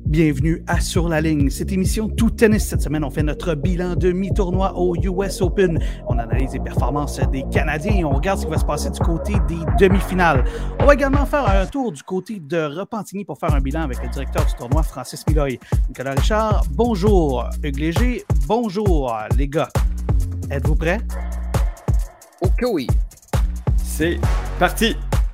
Bienvenue à Sur la ligne. Cette émission Tout Tennis. Cette semaine, on fait notre bilan de mi-tournoi au US Open. On analyse les performances des Canadiens et on regarde ce qui va se passer du côté des demi-finales. On va également faire un tour du côté de Repentigny pour faire un bilan avec le directeur du tournoi, Francis Miloy. Nicolas Richard, bonjour. Hugues Léger, bonjour. Les gars, êtes-vous prêts? Ok, oui. C'est parti!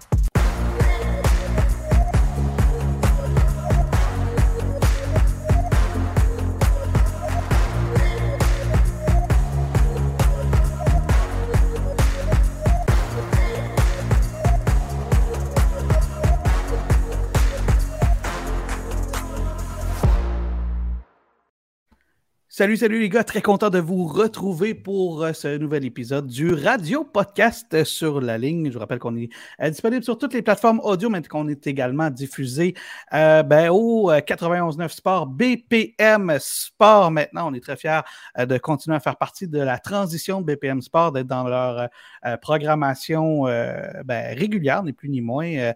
Salut les gars, très content de vous retrouver pour ce nouvel épisode du Radio Podcast Sur la ligne. Je vous rappelle qu'on est disponible sur toutes les plateformes audio, mais qu'on est également diffusé au 91.9 Sport, BPM Sport. Maintenant, on est très fiers de continuer à faire partie de la transition de BPM Sport, d'être dans leur programmation régulière, ni plus ni moins.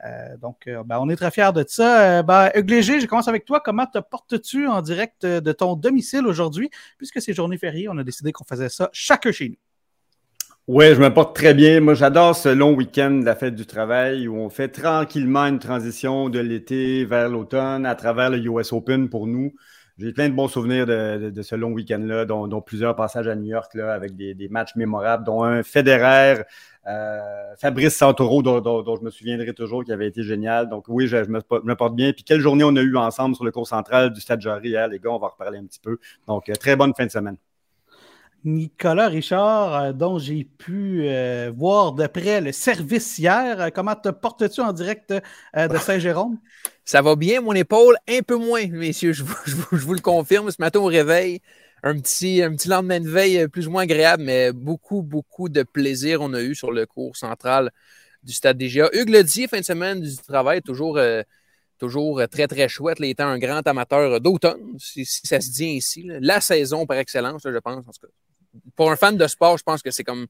On est très fiers de ça. Hugues Léger, je commence avec toi. Comment te portes-tu en direct de ton domicile aujourd'hui? Puisque c'est journée fériée, on a décidé qu'on faisait ça chacun chez nous. Oui, je me porte très bien. Moi, j'adore ce long week-end de la fête du travail où on fait tranquillement une transition de l'été vers l'automne à travers le US Open pour nous. J'ai plein de bons souvenirs de ce long week-end-là, dont plusieurs passages à New York là, avec des matchs mémorables, dont un Federer, Fabrice Santoro, dont je me souviendrai toujours, qui avait été génial. Donc oui, je me porte bien. Puis quelle journée on a eu ensemble sur le cours central du Stade Jarry hier, les gars, on va en reparler un petit peu. Donc, très bonne fin de semaine. Nicolas Richard, dont j'ai pu voir de près le service hier. Comment te portes-tu en direct de Saint-Jérôme? Ça va bien, mon épaule, un peu moins, messieurs, je vous le confirme. Ce matin au réveil, un petit lendemain de veille plus ou moins agréable, mais beaucoup de plaisir on a eu sur le cours central du Stade DGA. Hugues l'a dit, fin de semaine du travail, toujours très, très chouette, là, étant un grand amateur d'automne, si ça se dit ainsi. Là. La saison par excellence, là, je pense. En tout cas. Pour un fan de sport, je pense que c'est comme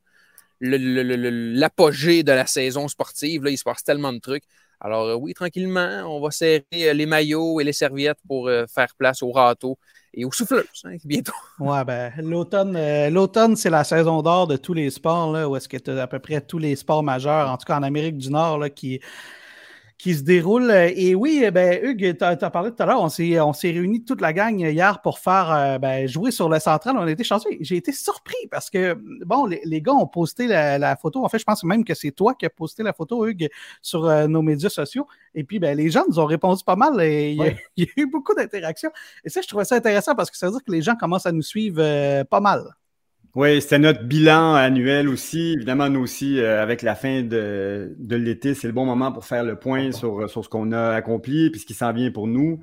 l'apogée de la saison sportive. Là, il se passe tellement de trucs. Alors oui, tranquillement, on va serrer les maillots et les serviettes pour faire place au râteau et aux souffleuses, bientôt. Ouais, l'automne, c'est la saison d'or de tous les sports, là, où est-ce que tu as à peu près tous les sports majeurs, en tout cas en Amérique du Nord, là, qui se déroule. Et oui, Hugues, tu as parlé tout à l'heure, on s'est réunis toute la gang hier pour faire jouer sur le central. On a été chanceux. J'ai été surpris parce que, bon, les gars ont posté la photo. En fait, je pense même que c'est toi qui as posté la photo, Hugues, sur nos médias sociaux. Et puis, les gens nous ont répondu pas mal. Et il y a eu beaucoup d'interactions. Et ça, je trouvais ça intéressant parce que ça veut dire que les gens commencent à nous suivre pas mal. Oui, c'était notre bilan annuel aussi. Évidemment, nous aussi, avec la fin de l'été, c'est le bon moment pour faire le point sur ce qu'on a accompli et ce qui s'en vient pour nous.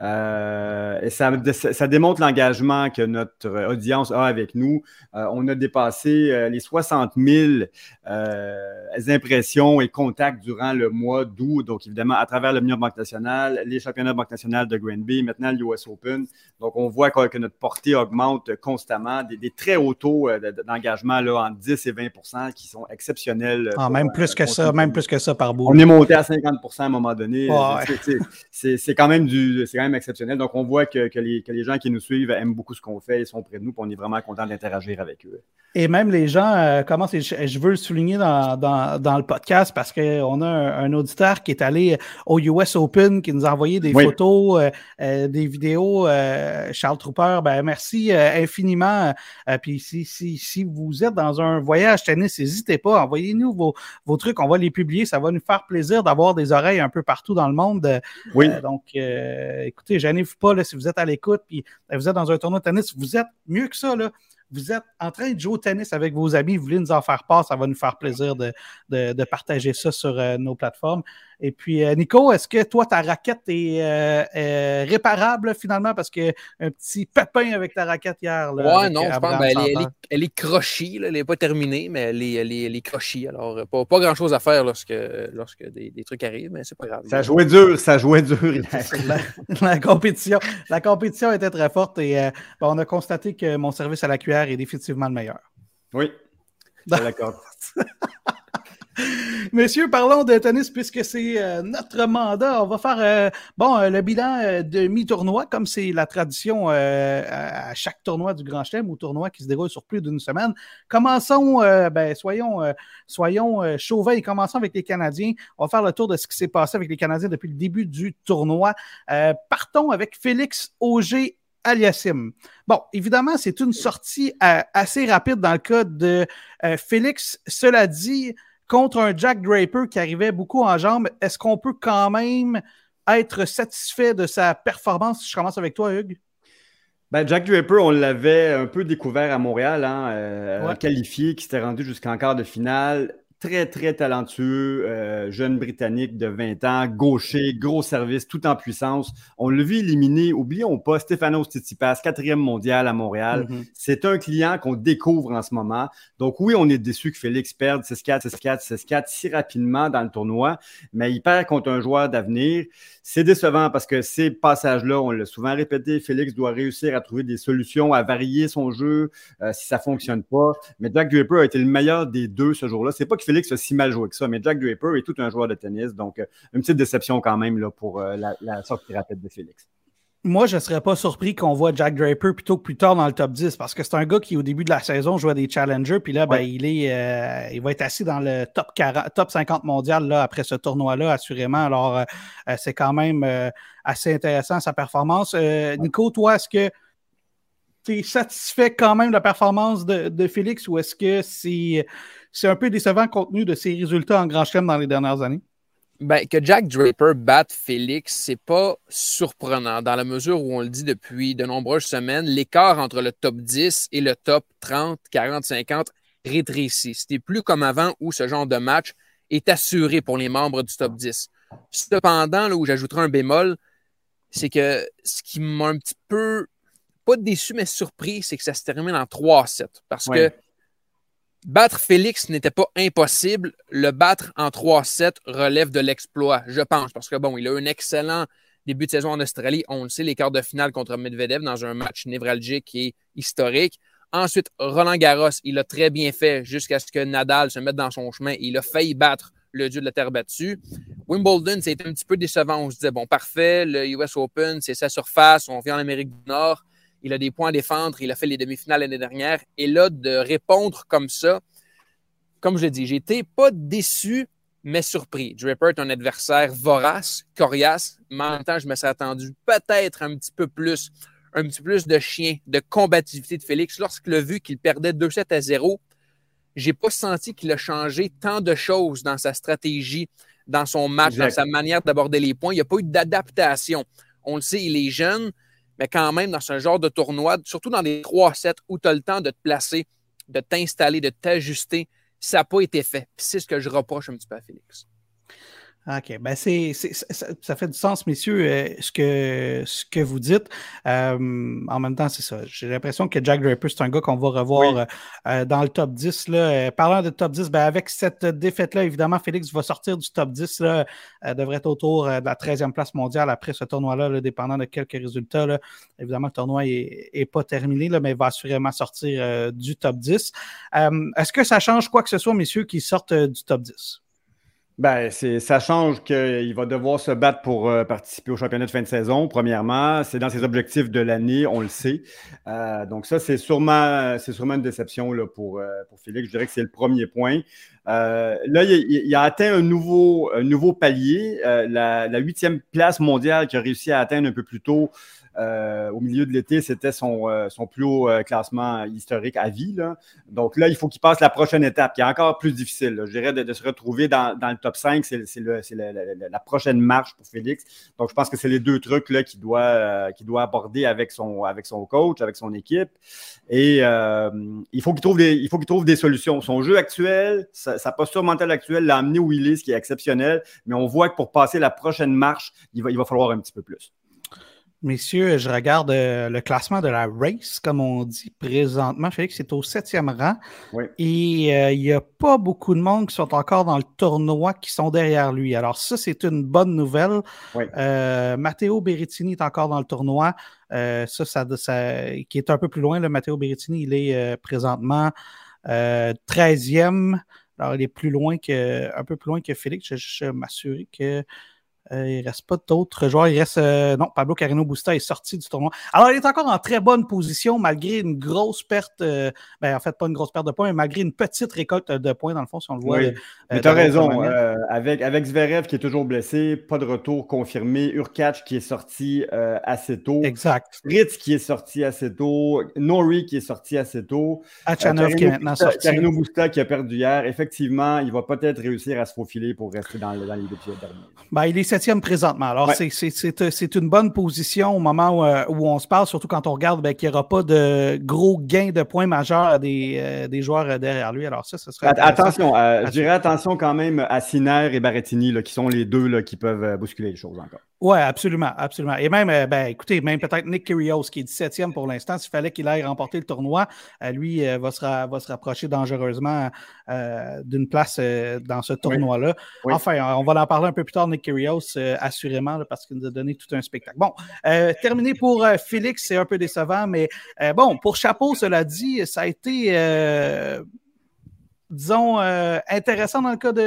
Et ça démontre l'engagement que notre audience a avec nous. On a dépassé les 60 000 impressions et contacts durant le mois d'août. Donc, évidemment, à travers le Banque nationale, les championnats de Banque nationale de Granby, maintenant le US Open. Donc, on voit que notre portée augmente constamment. Des très hauts taux d'engagement là, entre 10 et 20 qui sont exceptionnels. Même plus que ça par bout. On est monté à 50 à un moment donné. Ouais. C'est quand même exceptionnel. Donc, on voit que les gens qui nous suivent aiment beaucoup ce qu'on fait, ils sont près de nous, puis on est vraiment content d'interagir avec eux. Et même les gens commencent, et je veux le souligner dans le podcast parce qu'on a un auditeur qui est allé au US Open, qui nous a envoyé des photos, des vidéos. Charles Trooper, merci infiniment. Puis si vous êtes dans un voyage tennis, n'hésitez pas, envoyez-nous vos trucs, on va les publier. Ça va nous faire plaisir d'avoir des oreilles un peu partout dans le monde. Oui. Donc, écoutez, gênez-vous pas là, si vous êtes à l'écoute puis vous êtes dans un tournoi de tennis, vous êtes mieux que ça, là. Vous êtes en train de jouer au tennis avec vos amis, vous voulez nous en faire part, ça va nous faire plaisir de partager ça sur nos plateformes. Et puis, Nico, est-ce que toi, ta raquette est réparable finalement parce qu'il y a un petit pépin avec ta raquette hier? Oui, non, je pense elle est crochie, là, elle n'est pas terminée, mais elle est crochie. Alors, pas grand-chose à faire lorsque des trucs arrivent, mais c'est pas grave. Ça jouait dur. La compétition était très forte et on a constaté que mon service à la cuillère est définitivement le meilleur. Oui, je suis d'accord. Messieurs, parlons de tennis puisque c'est notre mandat. On va faire le bilan de mi-tournoi, comme c'est la tradition à chaque tournoi du Grand Chelem ou tournoi qui se déroule sur plus d'une semaine. Commençons, soyons chauvins et commençons avec les Canadiens. On va faire le tour de ce qui s'est passé avec les Canadiens depuis le début du tournoi. Partons avec Félix Auger-Aliassime. Bon, évidemment, c'est une sortie assez rapide dans le cas de Félix. Cela dit, contre un Jack Draper qui arrivait beaucoup en jambes, est-ce qu'on peut quand même être satisfait de sa performance? Je commence avec toi, Hugues. Ben, Jack Draper, on l'avait un peu découvert à Montréal, qualifié, qui s'était rendu jusqu'en quart de finale. Très, très talentueux, jeune Britannique de 20 ans, gaucher, gros service, tout en puissance. On l'a vu éliminer, oublions pas, Stefanos Tsitsipas, 4e mondial à Montréal. Mm-hmm. C'est un client qu'on découvre en ce moment. Donc oui, on est déçu que Félix perde 6-4, 6-4, 6-4 si rapidement dans le tournoi, mais il perd contre un joueur d'avenir. C'est décevant parce que ces passages-là, on l'a souvent répété, Félix doit réussir à trouver des solutions, à varier son jeu si ça ne fonctionne pas. Mais Jack Draper a été le meilleur des deux ce jour-là. C'est pas que Félix a si mal joué que ça, mais Jack Draper est tout un joueur de tennis. Donc, une petite déception quand même là, pour la sortie rapide de Félix. Moi, je ne serais pas surpris qu'on voit Jack Draper plutôt que plus tard dans le top 10 parce que c'est un gars qui, au début de la saison, jouait des challengers. Puis là, il va être assis dans le top 50 mondial là, après ce tournoi-là, assurément. Alors, c'est quand même assez intéressant sa performance. Nico, toi, est-ce que tu es satisfait quand même de la performance de Félix ou est-ce que c'est un peu décevant compte tenu de ses résultats en Grand Chelem dans les dernières années? Ben, que Jack Draper batte Félix, c'est pas surprenant dans la mesure où on le dit depuis de nombreuses semaines, l'écart entre le top 10 et le top 30, 40, 50 rétrécit. C'était plus comme avant où ce genre de match est assuré pour les membres du top 10. Cependant, là où j'ajouterai un bémol, c'est que ce qui m'a un petit peu, pas déçu, mais surpris, c'est que ça se termine en 3-7. Parce que battre Félix n'était pas impossible. Le battre en 3-7 relève de l'exploit, je pense. Parce que bon, il a eu un excellent début de saison en Australie. On le sait, les quarts de finale contre Medvedev dans un match névralgique et historique. Ensuite, Roland Garros, il a très bien fait jusqu'à ce que Nadal se mette dans son chemin. Il a failli battre le dieu de la terre battue. Wimbledon, c'était un petit peu décevant. On se disait, bon, parfait, le US Open, c'est sa surface. On vient en Amérique du Nord. Il a des points à défendre. Il a fait les demi-finales l'année dernière. Et là, de répondre comme ça, comme je l'ai dit, j'ai été pas déçu, mais surpris. Draper est un adversaire vorace, coriace, mais en même temps, je me serais attendu peut-être un petit peu plus de chien, de combativité de Félix. Lorsqu'il a vu qu'il perdait 2-7-0, j'ai pas senti qu'il a changé tant de choses dans sa stratégie, dans son match, dans sa manière d'aborder les points. Il n'y a pas eu d'adaptation. On le sait, il est jeune, mais quand même, dans ce genre de tournoi, surtout dans des 3-7 où tu as le temps de te placer, de t'installer, de t'ajuster, ça n'a pas été fait. Puis c'est ce que je reproche un petit peu à Félix. OK. Ben ça fait du sens, messieurs, ce que vous dites. En même temps, c'est ça. J'ai l'impression que Jack Draper, c'est un gars qu'on va revoir dans le top 10. Là. Parlant de top 10, ben avec cette défaite-là, évidemment, Félix va sortir du top 10. Là, devrait être autour de la 13e place mondiale après ce tournoi-là, là, dépendant de quelques résultats. Là. Évidemment, le tournoi n'est pas terminé, là, mais il va assurément sortir du top 10. Est-ce que ça change quoi que ce soit, messieurs, qui sortent du top 10? Ben, ça change qu'il va devoir se battre pour participer au championnat de fin de saison, premièrement. C'est dans ses objectifs de l'année, on le sait. Donc ça, c'est sûrement une déception là, pour Félix. Je dirais que c'est le premier point. Là, il a atteint un nouveau palier, la 8e place mondiale qu'il a réussi à atteindre un peu plus tôt. Au milieu de l'été, c'était son plus haut classement historique à vie. Là. Donc là, il faut qu'il passe la prochaine étape, qui est encore plus difficile. Là. Je dirais de se retrouver dans le top 5, c'est la prochaine marche pour Félix. Donc, je pense que c'est les deux trucs là, qu'il doit aborder avec son coach, avec son équipe. Et il faut qu'il trouve des solutions. Son jeu actuel, sa posture mentale actuelle l'a amené où il est, ce qui est exceptionnel. Mais on voit que pour passer la prochaine marche, il va falloir un petit peu plus. Messieurs, je regarde le classement de la race, comme on dit présentement. Félix est au 7e rang. Oui. Et il n'y a pas beaucoup de monde qui sont encore dans le tournoi qui sont derrière lui. Alors ça, c'est une bonne nouvelle. Oui. Matteo Berrettini est encore dans le tournoi. Ça, qui est un peu plus loin. Matteo Berrettini, il est présentement 13e. Alors, il est un peu plus loin que Félix. Je vais m'assurer que il ne reste pas d'autres joueurs. Il reste. Non, Pablo Carreño Busta est sorti du tournoi. Alors, il est encore en très bonne position malgré une grosse perte. En fait, pas une grosse perte de points, mais malgré une petite récolte de points, dans le fond, si on le voit. Oui. Mais tu as raison. Avec Zverev qui est toujours blessé, pas de retour confirmé. Urkacz qui est sorti assez tôt. Exact. Fritz qui est sorti assez tôt. Norrie qui est sorti assez tôt. Khachanov qui est maintenant sorti. Carreño Busta qui a perdu hier. Effectivement, il va peut-être réussir à se faufiler pour rester dans les épisodes derniers. Il est 7e présentement. Alors, c'est une bonne position au moment où on se parle, surtout quand on regarde qu'il n'y aura pas de gros gains de points majeurs des joueurs derrière lui. Alors, ça serait attention, je dirais attention quand même à Sinner et Berrettini, là, qui sont les deux là, qui peuvent bousculer les choses encore. Oui, absolument, absolument. Et même, écoutez, même peut-être Nick Kyrgios, qui est 17e pour l'instant, s'il fallait qu'il aille remporter le tournoi, lui va se rapprocher dangereusement d'une place dans ce tournoi-là. Oui. Enfin, on va en parler un peu plus tard, Nick Kyrgios, assurément, là, parce qu'il nous a donné tout un spectacle. Bon, terminé pour Félix, c'est un peu décevant, mais pour Chapeau, cela dit, ça a été... disons, intéressant dans le cas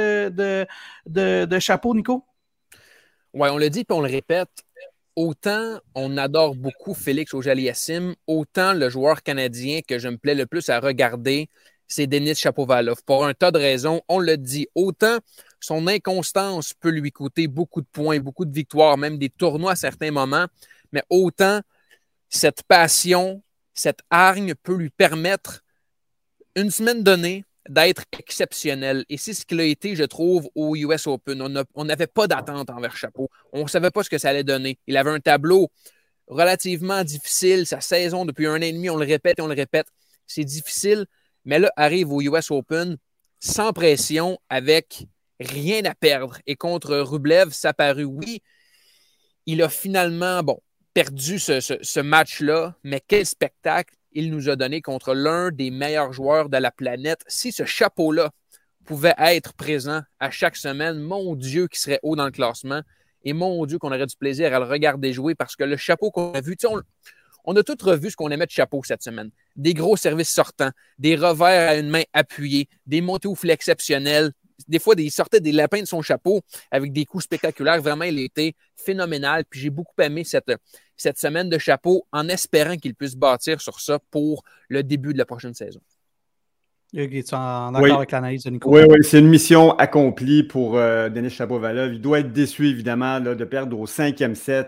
de Chapeau, Nico? Oui, on le dit puis on le répète. Autant on adore beaucoup Félix Auger-Aliassime, autant le joueur canadien que je me plais le plus à regarder, c'est Denis Shapovalov. Pour un tas de raisons, on le dit. Autant son inconstance peut lui coûter beaucoup de points, beaucoup de victoires, même des tournois à certains moments, mais autant cette passion, cette hargne peut lui permettre, une semaine donnée, d'être exceptionnel. Et c'est ce qu'il a été, je trouve, au US Open. On n'avait pas d'attente envers Chapeau. On ne savait pas ce que ça allait donner. Il avait un tableau relativement difficile. Sa saison, depuis 1 an et demi, on le répète et on le répète. C'est difficile. Mais là, arrive au US Open sans pression, avec rien à perdre. Et contre Rublev, ça a paru, oui, il a finalement, perdu ce match-là. Mais quel spectacle il nous a donné contre l'un des meilleurs joueurs de la planète. Si ce chapeau-là pouvait être présent à chaque semaine, mon Dieu, qui serait haut dans le classement. Et mon Dieu, qu'on aurait du plaisir à le regarder jouer parce que le chapeau qu'on a vu, on a tous revu ce qu'on aimait de chapeau cette semaine. Des gros services sortants, des revers à une main appuyée, des montées au filet exceptionnelles. Des fois, il sortait des lapins de son chapeau avec des coups spectaculaires. Vraiment, il était phénoménal. Puis j'ai beaucoup aimé cette semaine de chapeau en espérant qu'il puisse bâtir sur ça pour le début de la prochaine saison. Es-tu en accord avec l'analyse de Nico? Oui, c'est une mission accomplie pour Denis Shapovalov. Il doit être déçu, évidemment, là, de perdre au 5e set.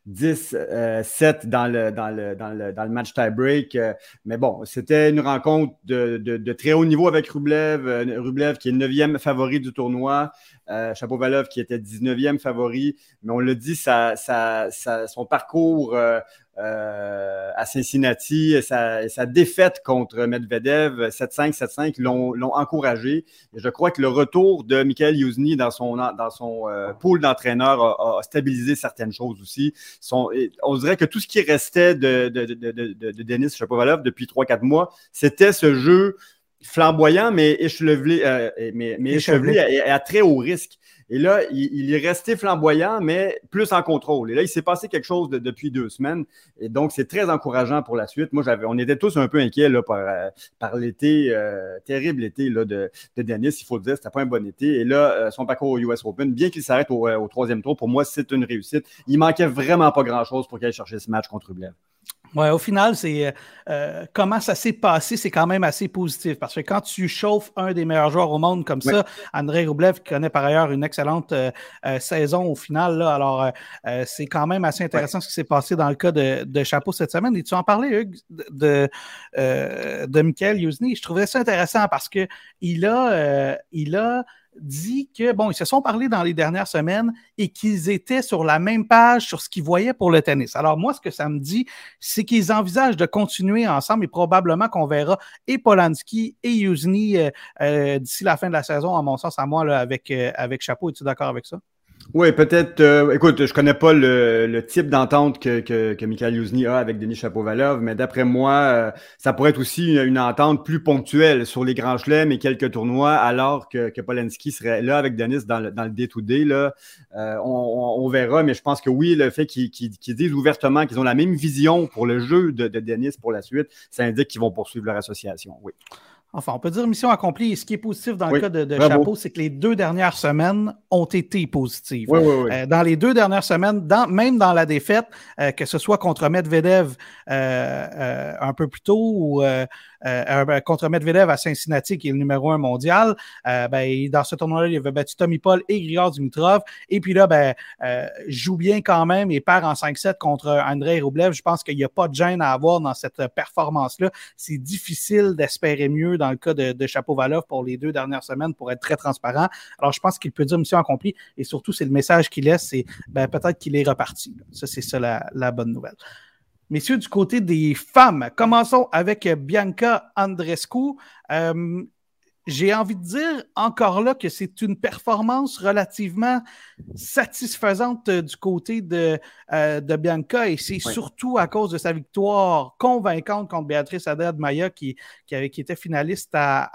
10-7 dans le match tie-break. Mais bon, c'était une rencontre de très haut niveau avec Rublev. Rublev qui est 9e favori du tournoi. Shapovalov qui était 19e favori. Mais on l'a dit, son parcours à Cincinnati et sa défaite contre Medvedev 7-5, 7-5 l'ont encouragé. Et je crois que le retour de Michael Youzhny dans son pool d'entraîneurs a stabilisé certaines choses aussi. On dirait que tout ce qui restait de Denis Shapovalov depuis 3-4 mois, c'était ce jeu flamboyant, mais échevelé à très haut risque. Et là, il est resté flamboyant, mais plus en contrôle. Et là, il s'est passé quelque chose depuis 2 semaines. Et donc, c'est très encourageant pour la suite. Moi, on était tous un peu inquiets là, par l'été, terrible été là, de Denis, il faut le dire. C'était pas un bon été. Et là, son parcours au US Open, bien qu'il s'arrête au 3e tour, pour moi, c'est une réussite. Il manquait vraiment pas grand-chose pour qu'il aille chercher ce match contre Rublev. Ouais, au final, c'est comment ça s'est passé, c'est quand même assez positif parce que quand tu chauffes un des meilleurs joueurs au monde comme ça, Andrei Rublev, qui connaît par ailleurs une excellente saison au final, là, alors c'est quand même assez intéressant ce qui s'est passé dans le cas de Chapeau cette semaine. Et tu en parlais, Hugues, de Michael Youzhny. Je trouvais ça intéressant parce que il a dit que, ils se sont parlé dans les dernières semaines et qu'ils étaient sur la même page sur ce qu'ils voyaient pour le tennis. Alors moi, ce que ça me dit, c'est qu'ils envisagent de continuer ensemble et probablement qu'on verra et Polanski et Youzhny d'ici la fin de la saison, à mon sens, à moi, là, avec Chapeau. Es-tu d'accord avec ça? Oui, peut-être. Écoute, je connais pas le type d'entente que Michael Youzhny a avec Denis Shapovalov, mais d'après moi, ça pourrait être aussi une entente plus ponctuelle sur les grands chelems et quelques tournois, alors que Polanski serait là avec Denis dans le day-to-day. Là, on verra, mais je pense que oui, le fait qu'ils disent ouvertement qu'ils ont la même vision pour le jeu de Denis pour la suite, ça indique qu'ils vont poursuivre leur association, oui. Enfin, on peut dire mission accomplie. Et ce qui est positif dans le cas de Bravo. Chapeau, c'est que les 2 dernières semaines ont été positives. Oui. Dans les 2 dernières semaines, même dans la défaite, que ce soit contre Medvedev un peu plus tôt ou contre Medvedev à Cincinnati, qui est le numéro 1 mondial, dans ce tournoi-là, il avait battu Tommy Paul et Grigor Dimitrov. Et puis là, joue bien quand même et perd en 5-7 contre Andrei Rublev. Je pense qu'il n'y a pas de gêne à avoir dans cette performance-là. C'est difficile d'espérer mieux dans le cas de Shapovalov pour les 2 dernières semaines pour être très transparent. Alors, je pense qu'il peut dire mission accomplie et surtout, c'est le message qu'il laisse, c'est peut-être qu'il est reparti. Ça, c'est ça la bonne nouvelle. Messieurs, du côté des femmes, commençons avec Bianca Andreescu. J'ai envie de dire encore là que c'est une performance relativement satisfaisante du côté de Bianca et c'est surtout à cause de sa victoire convaincante contre Beatrice Haddad-Maia qui était finaliste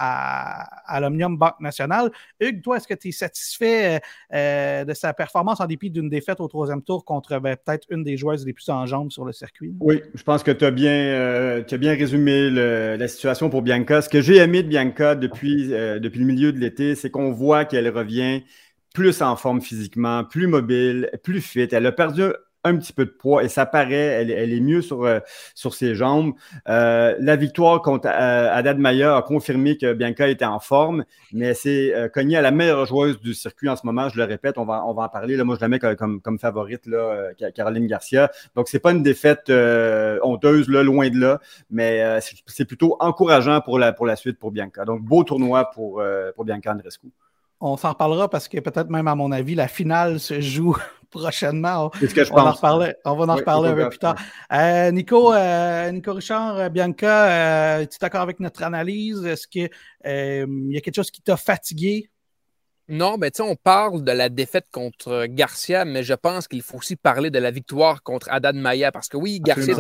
à l'Omnium Banque Nationale. Hugues, toi, est-ce que tu es satisfait de sa performance en dépit d'une défaite au 3e tour contre peut-être une des joueuses les plus en jambes sur le circuit? Oui, je pense que tu as bien résumé la situation pour Bianca. Ce que j'ai aimé de Bianca depuis le milieu de l'été, c'est qu'on voit qu'elle revient plus en forme physiquement, plus mobile, plus fit. Elle a perdu un petit peu de poids et ça paraît, elle est mieux sur ses jambes. La victoire contre Haddad-Maia a confirmé que Bianca était en forme, mais elle s'est cognée à la meilleure joueuse du circuit en ce moment. Je le répète, on va en parler. Là, moi, je la mets comme favorite, là, Caroline Garcia. Donc, c'est pas une défaite honteuse, là, loin de là, mais c'est plutôt encourageant pour la suite pour Bianca. Donc, beau tournoi pour Bianca Andreescu. On s'en reparlera parce que peut-être même, à mon avis, la finale se joue prochainement. C'est ce que je pense. On va en reparler un peu plus tard. Nico Richard, Bianca, es-tu d'accord avec notre analyse? Est-ce qu'il y a quelque chose qui t'a fatigué? Non, ben tu sais, on parle de la défaite contre Garcia, mais je pense qu'il faut aussi parler de la victoire contre Haddad-Maia parce que oui, Garcia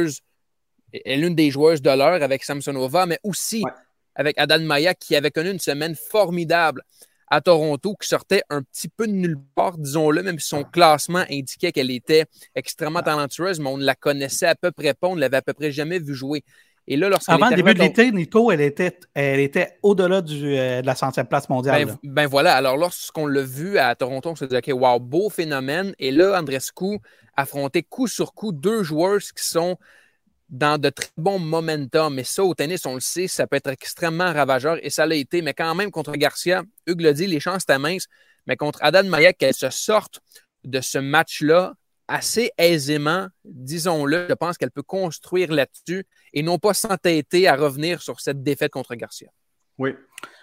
est l'une des joueuses de l'heure avec Samsonova, mais aussi avec Haddad-Maia qui avait connu une semaine formidable à Toronto, qui sortait un petit peu de nulle part, disons-le, même si son classement indiquait qu'elle était extrêmement talentueuse, mais on ne la connaissait à peu près pas, on ne l'avait à peu près jamais vue jouer. Et là, avant le début de l'été, Nico, elle était au-delà de la 100e place mondiale. Ben voilà, alors lorsqu'on l'a vu à Toronto, on s'est dit, OK, wow, beau phénomène. Et là, Andreescu affrontait coup sur coup 2 joueuses qui sont dans de très bons momentum. Mais ça, au tennis, on le sait, ça peut être extrêmement ravageur et ça l'a été. Mais quand même, contre Garcia, Hugues l'a dit, les chances étaient minces. Mais contre Haddad-Maia, qu'elle se sorte de ce match-là assez aisément, disons-le, je pense qu'elle peut construire là-dessus et non pas s'entêter à revenir sur cette défaite contre Garcia. Oui.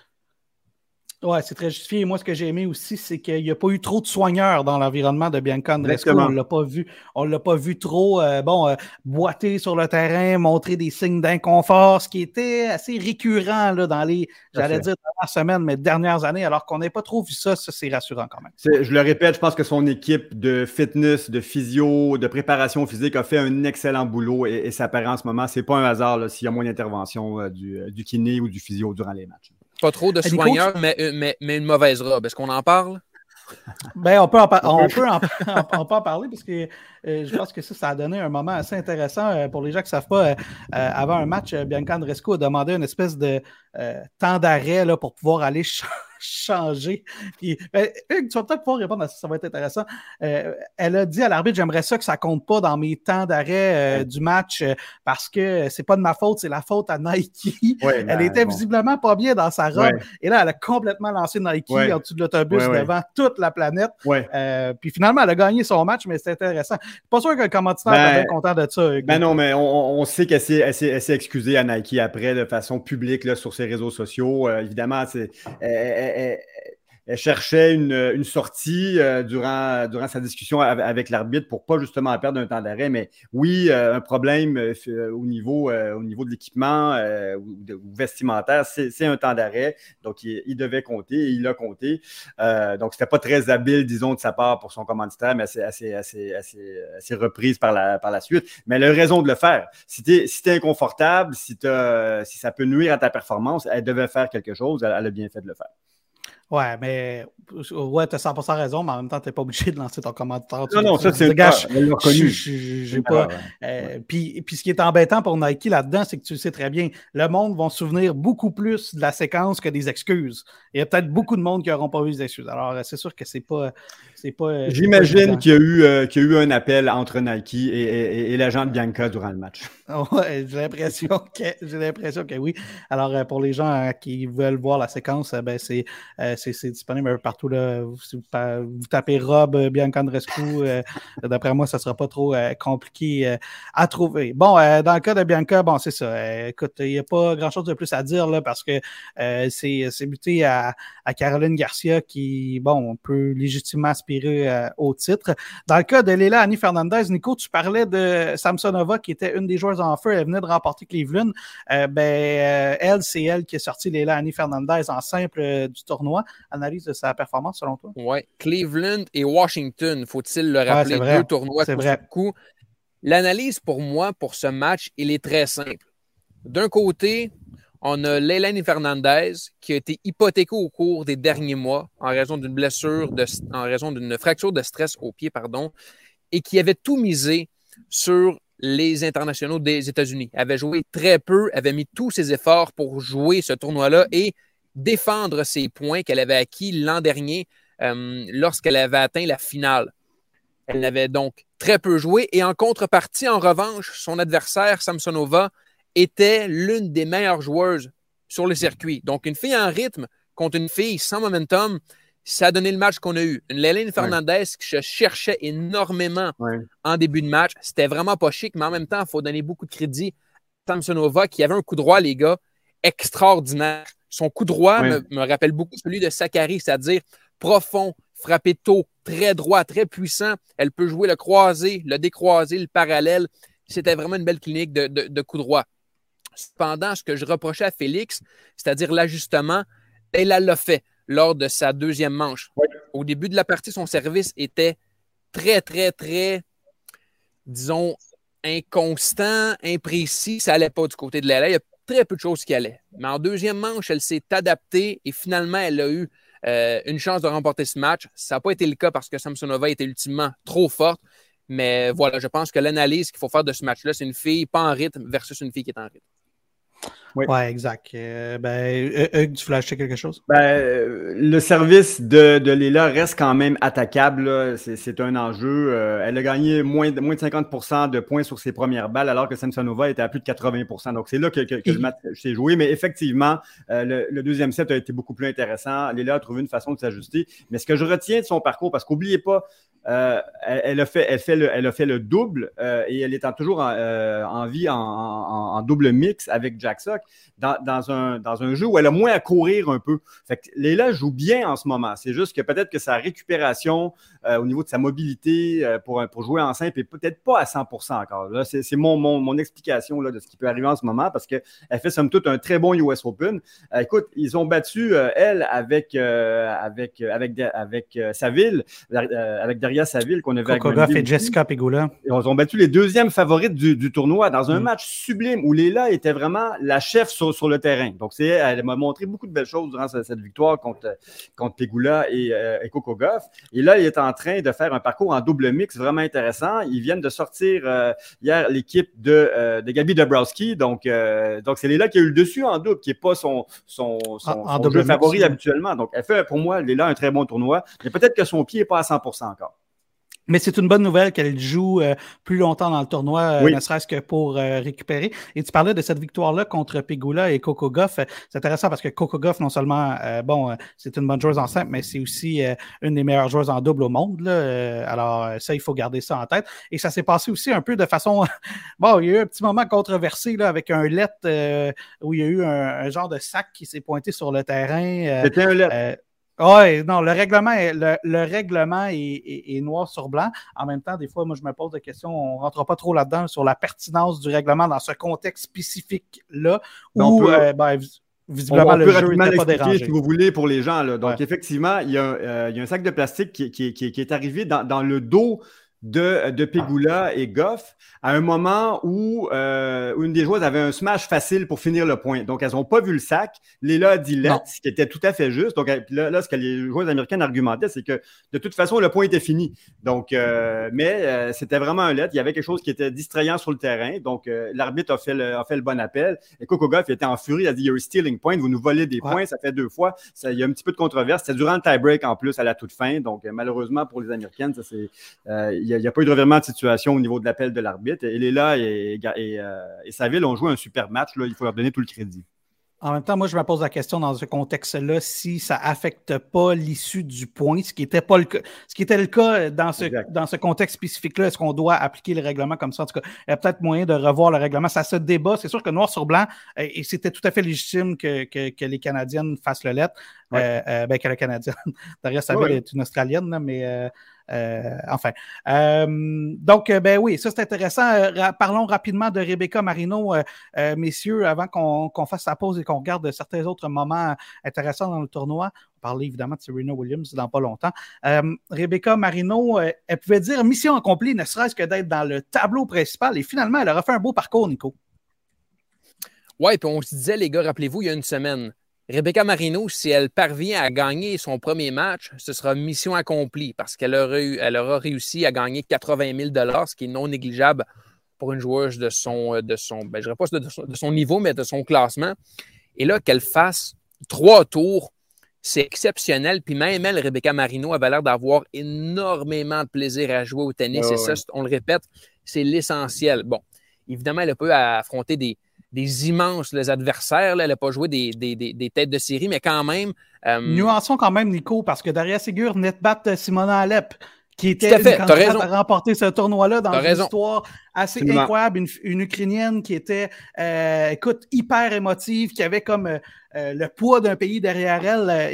Oui, c'est très justifié. Et moi, ce que j'ai aimé aussi, c'est qu'il n'y a pas eu trop de soigneurs dans l'environnement de Bianca Andreescu. On ne l'a pas vu trop boiter sur le terrain, montrer des signes d'inconfort, ce qui était assez récurrent là, dans les, dernières semaines, mais dernières années, alors qu'on n'ait pas trop vu ça, c'est rassurant quand même. Je le répète, je pense que son équipe de fitness, de physio, de préparation physique a fait un excellent boulot et ça paraît en ce moment. C'est pas un hasard s'il y a moins d'intervention du kiné ou du physio durant les matchs. Pas trop de soigneurs, mais une mauvaise robe. Est-ce qu'on en parle? On peut en parler parce que je pense que ça a donné un moment assez intéressant pour les gens qui ne savent pas. Avant un match, Bianca Andreescu a demandé une espèce de temps d'arrêt là, pour pouvoir aller changer. Puis, Hugues, tu vas peut-être pouvoir répondre à ça, ça va être intéressant. Elle a dit à l'arbitre, j'aimerais ça que ça ne compte pas dans mes temps d'arrêt du match parce que c'est pas de ma faute, c'est la faute à Nike. Elle était visiblement pas bien dans sa robe. Et là, elle a complètement lancé Nike en dessous de l'autobus devant toute la planète. Puis finalement, elle a gagné son match, mais c'était intéressant. Je suis pas sûr que le commanditaire était bien content de ça. Hugues. Non, mais on sait qu'elle s'est excusée à Nike après de façon publique là, sur ses réseaux sociaux. Évidemment, elle cherchait une sortie durant sa discussion avec l'arbitre pour pas justement perdre un temps d'arrêt. Mais oui, un problème au niveau de l'équipement ou vestimentaire, c'est un temps d'arrêt. Donc, il devait compter et il a compté. Donc, c'était pas très habile, disons, de sa part pour son commanditaire, mais assez reprise par la suite. Mais elle a raison de le faire. Si t'es inconfortable, si ça peut nuire à ta performance, elle devait faire quelque chose. Elle a bien fait de le faire. Ouais, mais ouais, tu as 100% raison, mais en même temps, tu n'es pas obligé de lancer ton commentaire. Non, ça, c'est reconnu. J'ai pas. Puis ce qui est embêtant pour Nike là-dedans, c'est que tu le sais très bien, le monde va se souvenir beaucoup plus de la séquence que des excuses. Il y a peut-être beaucoup de monde qui n'auront pas vu les excuses. Alors, c'est sûr que c'est pas. J'imagine qu'il y a eu un appel entre Nike et l'agent de Bianca durant le match. Ouais, j'ai l'impression que oui. Alors, pour les gens qui veulent voir la séquence, c'est disponible partout. Là. Si vous tapez Rob Bianca Andreescu, d'après moi, ça ne sera pas trop compliqué à trouver. Bon, dans le cas de Bianca, bon, c'est ça. Écoute, il n'y a pas grand-chose de plus à dire là, parce que c'est buté à Caroline Garcia qui, bon, on peut légitimement aspirer au titre. Dans le cas de Leila Annie Fernandez, Nico, tu parlais de Samsonova qui était une des joueuses en feu. Elle venait de remporter Cleveland. C'est elle qui a sorti Leila Annie Fernandez en simple du tournoi. Analyse de sa performance selon toi? Oui, Cleveland et Washington, faut-il le rappeler, deux tournois coup sur coup. L'analyse pour moi, pour ce match, il est très simple. D'un côté, on a Leila Annie Fernandez qui a été hypothéquée au cours des derniers mois en raison d'une blessure, en raison d'une fracture de stress au pied, et qui avait tout misé sur les internationaux des États-Unis. Elle avait joué très peu, avait mis tous ses efforts pour jouer ce tournoi-là et défendre ses points qu'elle avait acquis l'an dernier lorsqu'elle avait atteint la finale. Elle n'avait donc très peu joué et en contrepartie, en revanche, son adversaire, Samsonova, était l'une des meilleures joueuses sur le circuit. Donc, une fille en rythme contre une fille sans momentum, ça a donné le match qu'on a eu. Une Leila Fernandez qui se cherchait énormément en début de match. C'était vraiment pas chic, mais en même temps, il faut donner beaucoup de crédit à Samsonova qui avait un coup droit, les gars, extraordinaire. Son coup droit me rappelle beaucoup celui de Sakkari, c'est-à-dire profond, frappé tôt, très droit, très puissant. Elle peut jouer le croisé, le décroisé, le parallèle. C'était vraiment une belle clinique de coup droit. Cependant, ce que je reprochais à Félix, c'est-à-dire l'ajustement, elle l'a fait lors de sa deuxième manche. Oui. Au début de la partie, son service était très, très, très, disons, inconstant, imprécis. Ça n'allait pas du côté de Leila. Il y a très peu de choses qui allaient. Mais en deuxième manche, elle s'est adaptée et finalement, elle a eu une chance de remporter ce match. Ça n'a pas été le cas parce que Samsonova était ultimement trop forte. Mais voilà, je pense que l'analyse qu'il faut faire de ce match-là, c'est une fille pas en rythme versus une fille qui est en rythme. Oui, exact. Hugues, tu voulais acheter quelque chose? Le service de Leila reste quand même attaquable. C'est un enjeu. Elle a gagné moins de 50% de points sur ses premières balles, alors que Samsonova était à plus de 80%. Donc, c'est là que le match s'est joué. Mais effectivement, le deuxième set a été beaucoup plus intéressant. Leila a trouvé une façon de s'ajuster. Mais ce que je retiens de son parcours, parce qu'oubliez pas, elle a fait le double et elle est toujours en vie en double mix avec Jack Sock dans un jeu où elle a moins à courir un peu. Fait que Leila joue bien en ce moment. C'est juste que peut-être que sa récupération au niveau de sa mobilité pour jouer en simple n'est peut-être pas à 100% encore. Là, c'est mon explication là, de ce qui peut arriver en ce moment parce qu'elle fait somme toute un très bon US Open. Écoute, ils ont battu elle avec Saville, avec Daria Saville qu'on avait Coco Gauff et Jessica Pegula. Ils ont battu les deuxièmes favorites du tournoi dans un match sublime où Leila était vraiment la chef sur le terrain. Donc, elle m'a montré beaucoup de belles choses durant cette victoire contre Pegula et Coco Gauff. Et là, il est en train de faire un parcours en double mix vraiment intéressant. Ils viennent de sortir hier l'équipe de Gabi Dabrowski. Donc, c'est Leila qui a eu le dessus en double, qui n'est pas son jeu favori habituellement. Donc, elle fait pour moi, Leila, un très bon tournoi. Mais peut-être que son pied n'est pas à 100% encore. Mais c'est une bonne nouvelle qu'elle joue plus longtemps dans le tournoi, ne serait-ce que pour récupérer. Et tu parlais de cette victoire-là contre Pegula et Coco Gauff. C'est intéressant parce que Coco Gauff, non seulement, c'est une bonne joueuse en simple, mais c'est aussi une des meilleures joueuses en double au monde. Là. Alors, ça, il faut garder ça en tête. Et ça s'est passé aussi un peu de façon... Bon, il y a eu un petit moment controversé là, avec un let où il y a eu un genre de sac qui s'est pointé sur le terrain. C'était un let. Oui, non, le règlement est noir sur blanc. En même temps, des fois, moi, je me pose des questions. On ne rentre pas trop là-dedans sur la pertinence du règlement dans ce contexte spécifique-là où, visiblement, le jeu n'était pas dérangé. Si vous voulez, pour les gens. Là. Donc, effectivement, il y a un sac de plastique qui est arrivé dans le dos de Pegula et Goff à un moment où une des joueuses avait un smash facile pour finir le point. Donc, elles n'ont pas vu le sac. Léla a dit let, ce qui était tout à fait juste. Donc, là, ce que les joueuses américaines argumentaient, c'est que de toute façon, le point était fini. Donc, mais c'était vraiment un let. Il y avait quelque chose qui était distrayant sur le terrain. Donc, l'arbitre a fait le bon appel. Et Coco Gauff était en furie. Il a dit « You're stealing point. Vous nous volez des points. » Ça fait 2 fois. Il y a un petit peu de controverse. C'était durant le tie-break en plus à la toute fin. Donc, malheureusement pour les Américaines, ça c'est il n'y a pas eu de revirement de situation au niveau de l'appel de l'arbitre. Et Léla et Saville ont joué un super match. Là. Il faut leur donner tout le crédit. En même temps, moi, je me pose la question dans ce contexte-là, si ça n'affecte pas l'issue du point, ce qui était le cas dans ce contexte spécifique-là. Est-ce qu'on doit appliquer le règlement comme ça? En tout cas, il y a peut-être moyen de revoir le règlement. Ça se débat. C'est sûr que noir sur blanc, et c'était tout à fait légitime que les Canadiennes fassent le lettre. Que la Canadienne. Daria Saville est une Australienne, là, mais... enfin. Donc, oui, ça c'est intéressant. Parlons rapidement de Rebecca Marino, messieurs, avant qu'on fasse sa pause et qu'on regarde certains autres moments intéressants dans le tournoi. On parlait évidemment de Serena Williams dans pas longtemps. Rebecca Marino, elle pouvait dire mission accomplie, ne serait-ce que d'être dans le tableau principal. Et finalement, elle aura fait un beau parcours, Nico. Oui, puis on se disait, les gars, rappelez-vous, il y a une semaine, Rebecca Marino, si elle parvient à gagner son premier match, ce sera mission accomplie parce qu'elle aura réussi à gagner 80 000 $, ce qui est non négligeable pour une joueuse de son je dirais pas de son niveau, mais de son classement. Et là, qu'elle fasse 3 tours, c'est exceptionnel. Puis même elle, Rebecca Marino, avait l'air d'avoir énormément de plaisir à jouer au tennis. Et ça, on le répète, c'est l'essentiel. Bon, évidemment, elle a pu affronter des immenses adversaires. Là. Elle n'a pas joué des têtes de série, mais quand même... Nuançons quand même, Nico, parce que Daria Ségur venait de battre Simona Alep, qui était une candidate à remporter ce tournoi-là dans une histoire assez incroyable. Une Ukrainienne qui était, hyper émotive, qui avait comme le poids d'un pays derrière elle,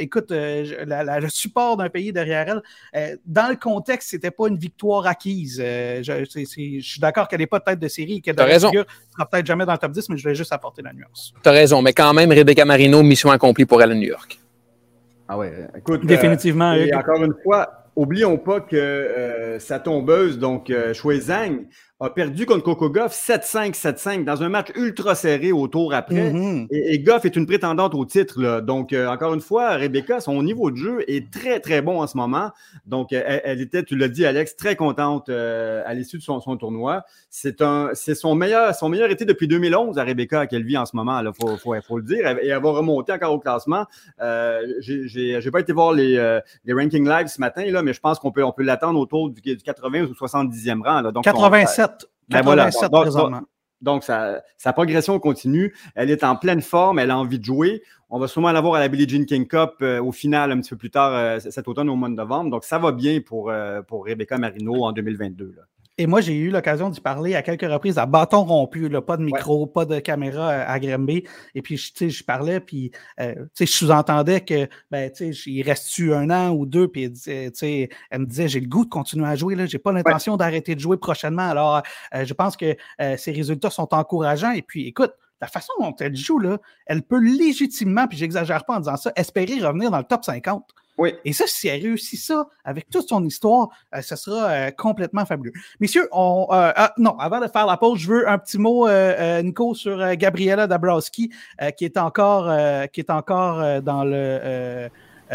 le support d'un pays derrière elle. Dans le contexte, c'était pas une victoire acquise. Je suis d'accord qu'elle n'est pas de tête de série et que Daria Ségur sera peut-être jamais dans le top 10, mais je voulais juste apporter la nuance. Tu as raison, mais quand même, Rebecca Marino, mission accomplie pour elle à New York. Ah ouais, écoute. Définitivement. Et encore une fois, oublions pas que sa tombeuse, donc Shui Zhang, a perdu contre Coco Gauff 7-5, 7-5 dans un match ultra serré au tour après. Et Gauff est une prétendante au titre. Là. Donc, encore une fois, Rebecca, son niveau de jeu est très, très bon en ce moment. Donc, elle était, tu l'as dit, Alex, très contente à l'issue de son tournoi. C'est son meilleur été depuis 2011 à Rebecca qu'elle vit en ce moment. Il faut le dire. Et elle va remonter encore au classement. J'ai pas été voir les rankings live ce matin, là, mais je pense qu'on peut l'attendre autour du 80 ou 70e rang. Là. Donc, 87. 87 présentement. Donc, sa progression continue. Elle est en pleine forme. Elle a envie de jouer. On va sûrement l'avoir à la Billie Jean King Cup au final, un petit peu plus tard cet automne, au mois de novembre. Donc, ça va bien pour Rebecca Marino en 2022. Là. Et moi, j'ai eu l'occasion d'y parler à quelques reprises à bâton rompu, là, pas de micro, pas de caméra à Granby. Et puis, je parlais, puis je sous-entendais que, il reste-tu 1 an ou 2, puis elle me disait, j'ai le goût de continuer à jouer, là, j'ai pas l'intention d'arrêter de jouer prochainement. Alors, je pense que ces résultats sont encourageants. Et puis, écoute, la façon dont elle joue, là, elle peut légitimement, puis j'exagère pas en disant ça, espérer revenir dans le top 50. Oui. Et ça, si elle réussit ça avec toute son histoire, ce sera complètement fabuleux. Messieurs, non, avant de faire la pause, je veux un petit mot, Nico, sur Gabriela Dabrowski, qui est encore dans le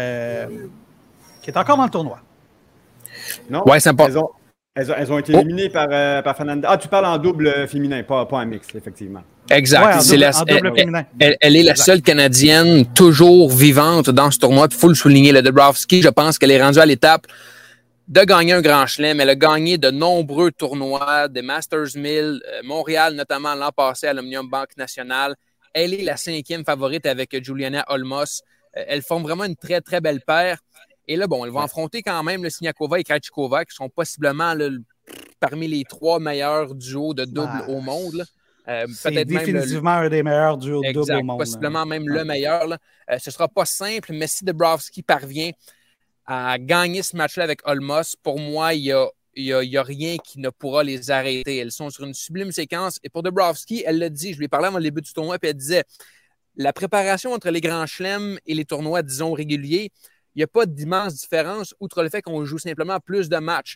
tournoi. Non, ouais, c'est important. Elles ont été éliminées par Fernanda. Ah, tu parles en double féminin, pas en mix, effectivement. Exact. Elle est la seule Canadienne toujours vivante dans ce tournoi. Il faut le souligner. Le Dabrowski, je pense qu'elle est rendue à l'étape de gagner un grand chelem. Elle a gagné de nombreux tournois, des Masters 1000, Montréal notamment l'an passé à l'Omnium Banque Nationale. Elle est la 5e favorite avec Juliana Olmos. Elles forment vraiment une très, très belle paire. Et là, bon, elles vont affronter quand même le Siniakova et Krejcikova, qui sont possiblement parmi les 3 meilleurs duos de double au monde. Là. C'est peut-être définitivement un des meilleurs duos de double au monde. Possiblement même le meilleur. Là. Ce ne sera pas simple, mais si Dabrowski parvient à gagner ce match-là avec Olmos, pour moi, il y a rien qui ne pourra les arrêter. Elles sont sur une sublime séquence. Et pour Dabrowski, elle l'a dit, je lui ai parlé avant le début du tournoi, puis elle disait, la préparation entre les grands chelems et les tournois, disons, réguliers, il n'y a pas d'immense différence, outre le fait qu'on joue simplement plus de matchs.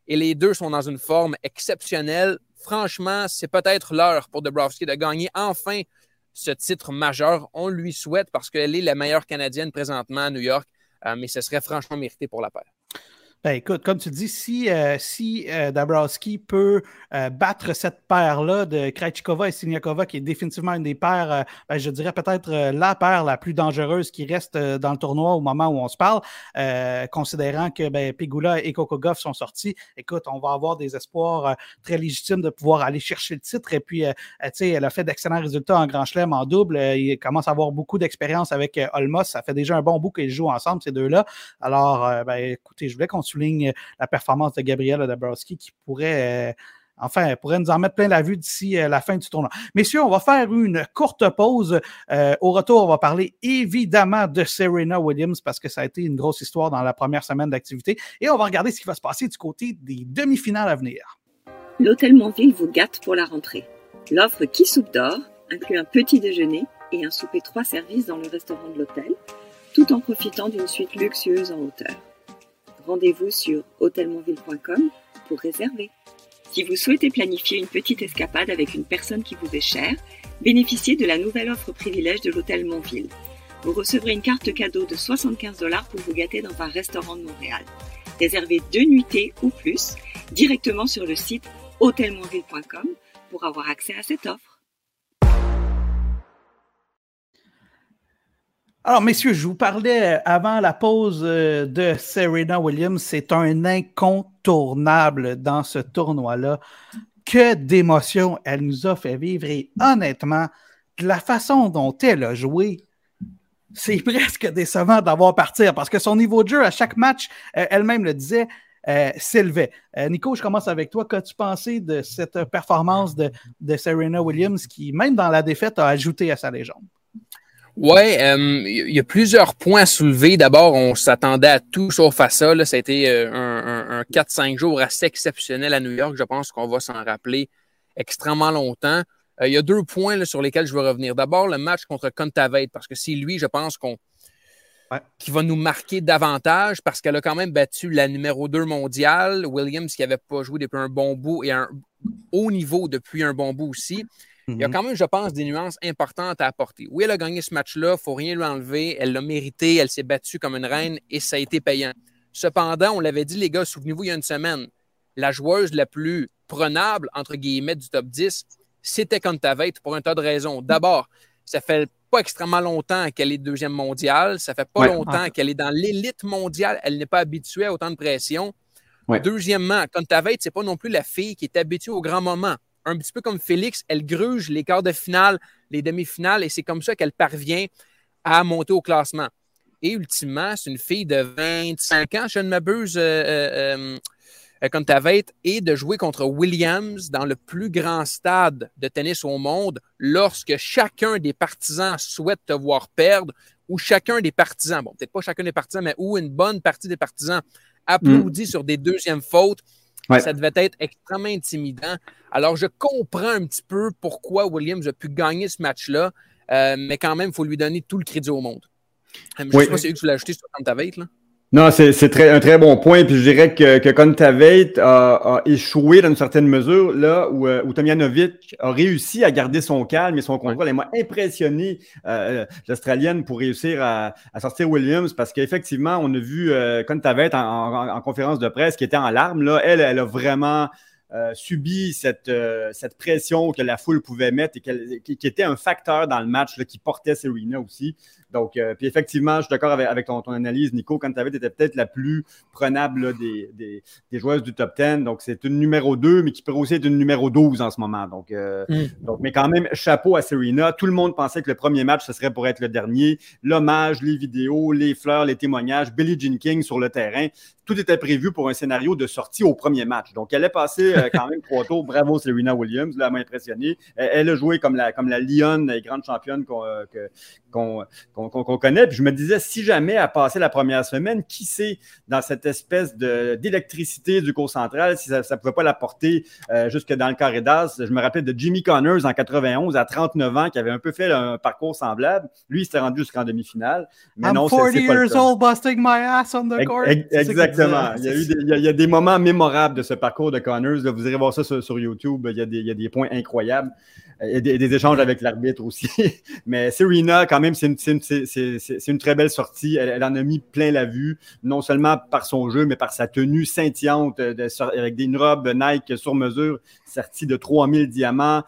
et les deux sont dans une forme exceptionnelle. Franchement, c'est peut-être l'heure pour Dabrowski de gagner enfin ce titre majeur. On lui souhaite parce qu'elle est la meilleure Canadienne présentement à New York, mais ce serait franchement mérité pour la paire. Ben écoute, comme tu dis, si Dabrowski peut battre cette paire-là de Krejcikova et Siniakova, qui est définitivement une des paires, je dirais peut-être la paire la plus dangereuse qui reste dans le tournoi au moment où on se parle, considérant que Pegula et Coco Gauff sont sortis, écoute, on va avoir des espoirs très légitimes de pouvoir aller chercher le titre. Et puis, tu sais, elle a fait d'excellents résultats en Grand Chelem, en double. Il commence à avoir beaucoup d'expérience avec Olmos. Ça fait déjà un bon bout qu'ils jouent ensemble, ces deux-là. Alors, écoutez, je voulais qu'on souligne la performance de Gabriela Dabrowski qui pourrait nous en mettre plein la vue d'ici la fin du tournoi. Messieurs, on va faire une courte pause. Au retour, on va parler évidemment de Serena Williams parce que ça a été une grosse histoire dans la première semaine d'activité. Et on va regarder ce qui va se passer du côté des demi-finales à venir. L'Hôtel Montville vous gâte pour la rentrée. L'offre Qui soupe d'or inclut un petit déjeuner et un souper 3 services dans le restaurant de l'hôtel, tout en profitant d'une suite luxueuse en hauteur. Rendez-vous sur hotelmontville.com pour réserver. Si vous souhaitez planifier une petite escapade avec une personne qui vous est chère, bénéficiez de la nouvelle offre privilège de l'Hôtel Montville. Vous recevrez une carte cadeau de 75 $ pour vous gâter dans un restaurant de Montréal. Réservez 2 nuitées ou plus directement sur le site hotelmontville.com pour avoir accès à cette offre. Alors, messieurs, je vous parlais avant la pause de Serena Williams. C'est un incontournable dans ce tournoi-là. Que d'émotions elle nous a fait vivre. Et honnêtement, de la façon dont elle a joué, c'est presque décevant d'avoir partir parce que son niveau de jeu à chaque match, elle-même le disait, s'élevait. Nico, je commence avec toi. Qu'as-tu pensé de cette performance de Serena Williams qui, même dans la défaite, a ajouté à sa légende? Oui, il y a plusieurs points à soulever. D'abord, on s'attendait à tout sauf à ça. Là. Ça a été un 4-5 jours assez exceptionnel à New York. Je pense qu'on va s'en rappeler extrêmement longtemps. Il y a 2 points là, sur lesquels je veux revenir. D'abord, le match contre Kontaveit, parce que c'est lui, je pense, qui va nous marquer davantage parce qu'elle a quand même battu la numéro 2 mondiale, Williams, qui n'avait pas joué depuis un bon bout et un haut niveau depuis un bon bout aussi. Il y a quand même, je pense, des nuances importantes à apporter. Oui, elle a gagné ce match-là, il ne faut rien lui enlever. Elle l'a mérité, elle s'est battue comme une reine et ça a été payant. Cependant, on l'avait dit, les gars, souvenez-vous, il y a une semaine, la joueuse la plus prenable, entre guillemets, du top 10, c'était Kontaveit pour un tas de raisons. D'abord, ça fait pas extrêmement longtemps qu'elle est 2e mondiale. Ça fait pas longtemps qu'elle est dans l'élite mondiale. Elle n'est pas habituée à autant de pression. Ouais. Deuxièmement, Kontaveit, c'est pas non plus la fille qui est habituée au grand moment. Un petit peu comme Félix, elle gruge les quarts de finale, les demi-finales, et c'est comme ça qu'elle parvient à monter au classement. Et ultimement, c'est une fille de 25 ans, je ne m'abuse, Kontaveit, et de jouer contre Williams dans le plus grand stade de tennis au monde, lorsque chacun des partisans souhaite te voir perdre, ou chacun des partisans, bon, peut-être pas chacun des partisans, mais où une bonne partie des partisans applaudit sur des deuxièmes fautes. Ouais. Ça devait être extrêmement intimidant. Alors, je comprends un petit peu pourquoi Williams a pu gagner ce match-là, mais quand même, il faut lui donner tout le crédit au monde. Je ne sais pas si c'est eux que tu l'as ajouté sur Kontaveit, là. Non, c'est un très bon point. Puis je dirais que Kontaveit a échoué dans une certaine mesure, là, où Tomljanovic a réussi à garder son calme et son contrôle. Elle m'a impressionné, l'Australienne, pour réussir à sortir Williams, parce qu'effectivement, on a vu Kontaveit en conférence de presse qui était en larmes. Là, elle a vraiment subi cette pression que la foule pouvait mettre et qui était un facteur dans le match là, qui portait Serena aussi. Donc, puis effectivement, je suis d'accord avec ton analyse, Nico. Kontaveit était peut-être la plus prenable là, des joueuses du top 10. Donc, c'est une numéro 2, mais qui peut aussi être une numéro 12 en ce moment. Donc, mais quand même, chapeau à Serena. Tout le monde pensait que le premier match, ce serait pour être le dernier. L'hommage, les vidéos, les fleurs, les témoignages, Billie Jean King sur le terrain. Tout était prévu pour un scénario de sortie au premier match. Donc, elle est passée quand même 3 tours. Bravo, Serena Williams. Là, elle m'a impressionné. Elle a joué comme la lionne et grande championne qu'on qu'on connaît. Puis je me disais, si jamais elle passait la première semaine, qui sait, dans cette espèce d'électricité du cours central, si ça ne pouvait pas la porter jusque dans le carré d'as. Je me rappelle de Jimmy Connors en 91 à 39 ans, qui avait un peu fait un parcours semblable. Lui, il s'était rendu jusqu'en demi-finale. Mais I'm 40 years old busting my ass on the court. Exactement. Il y a des moments mémorables de ce parcours de Connors. Là, vous irez voir ça sur YouTube. Il y a des points incroyables. Il y a des échanges avec l'arbitre aussi. Mais Serena, quand même, c'est une très belle sortie. Elle en a mis plein la vue, non seulement par son jeu, mais par sa tenue scintillante avec une robe Nike sur mesure, sertie de 3000 diamants,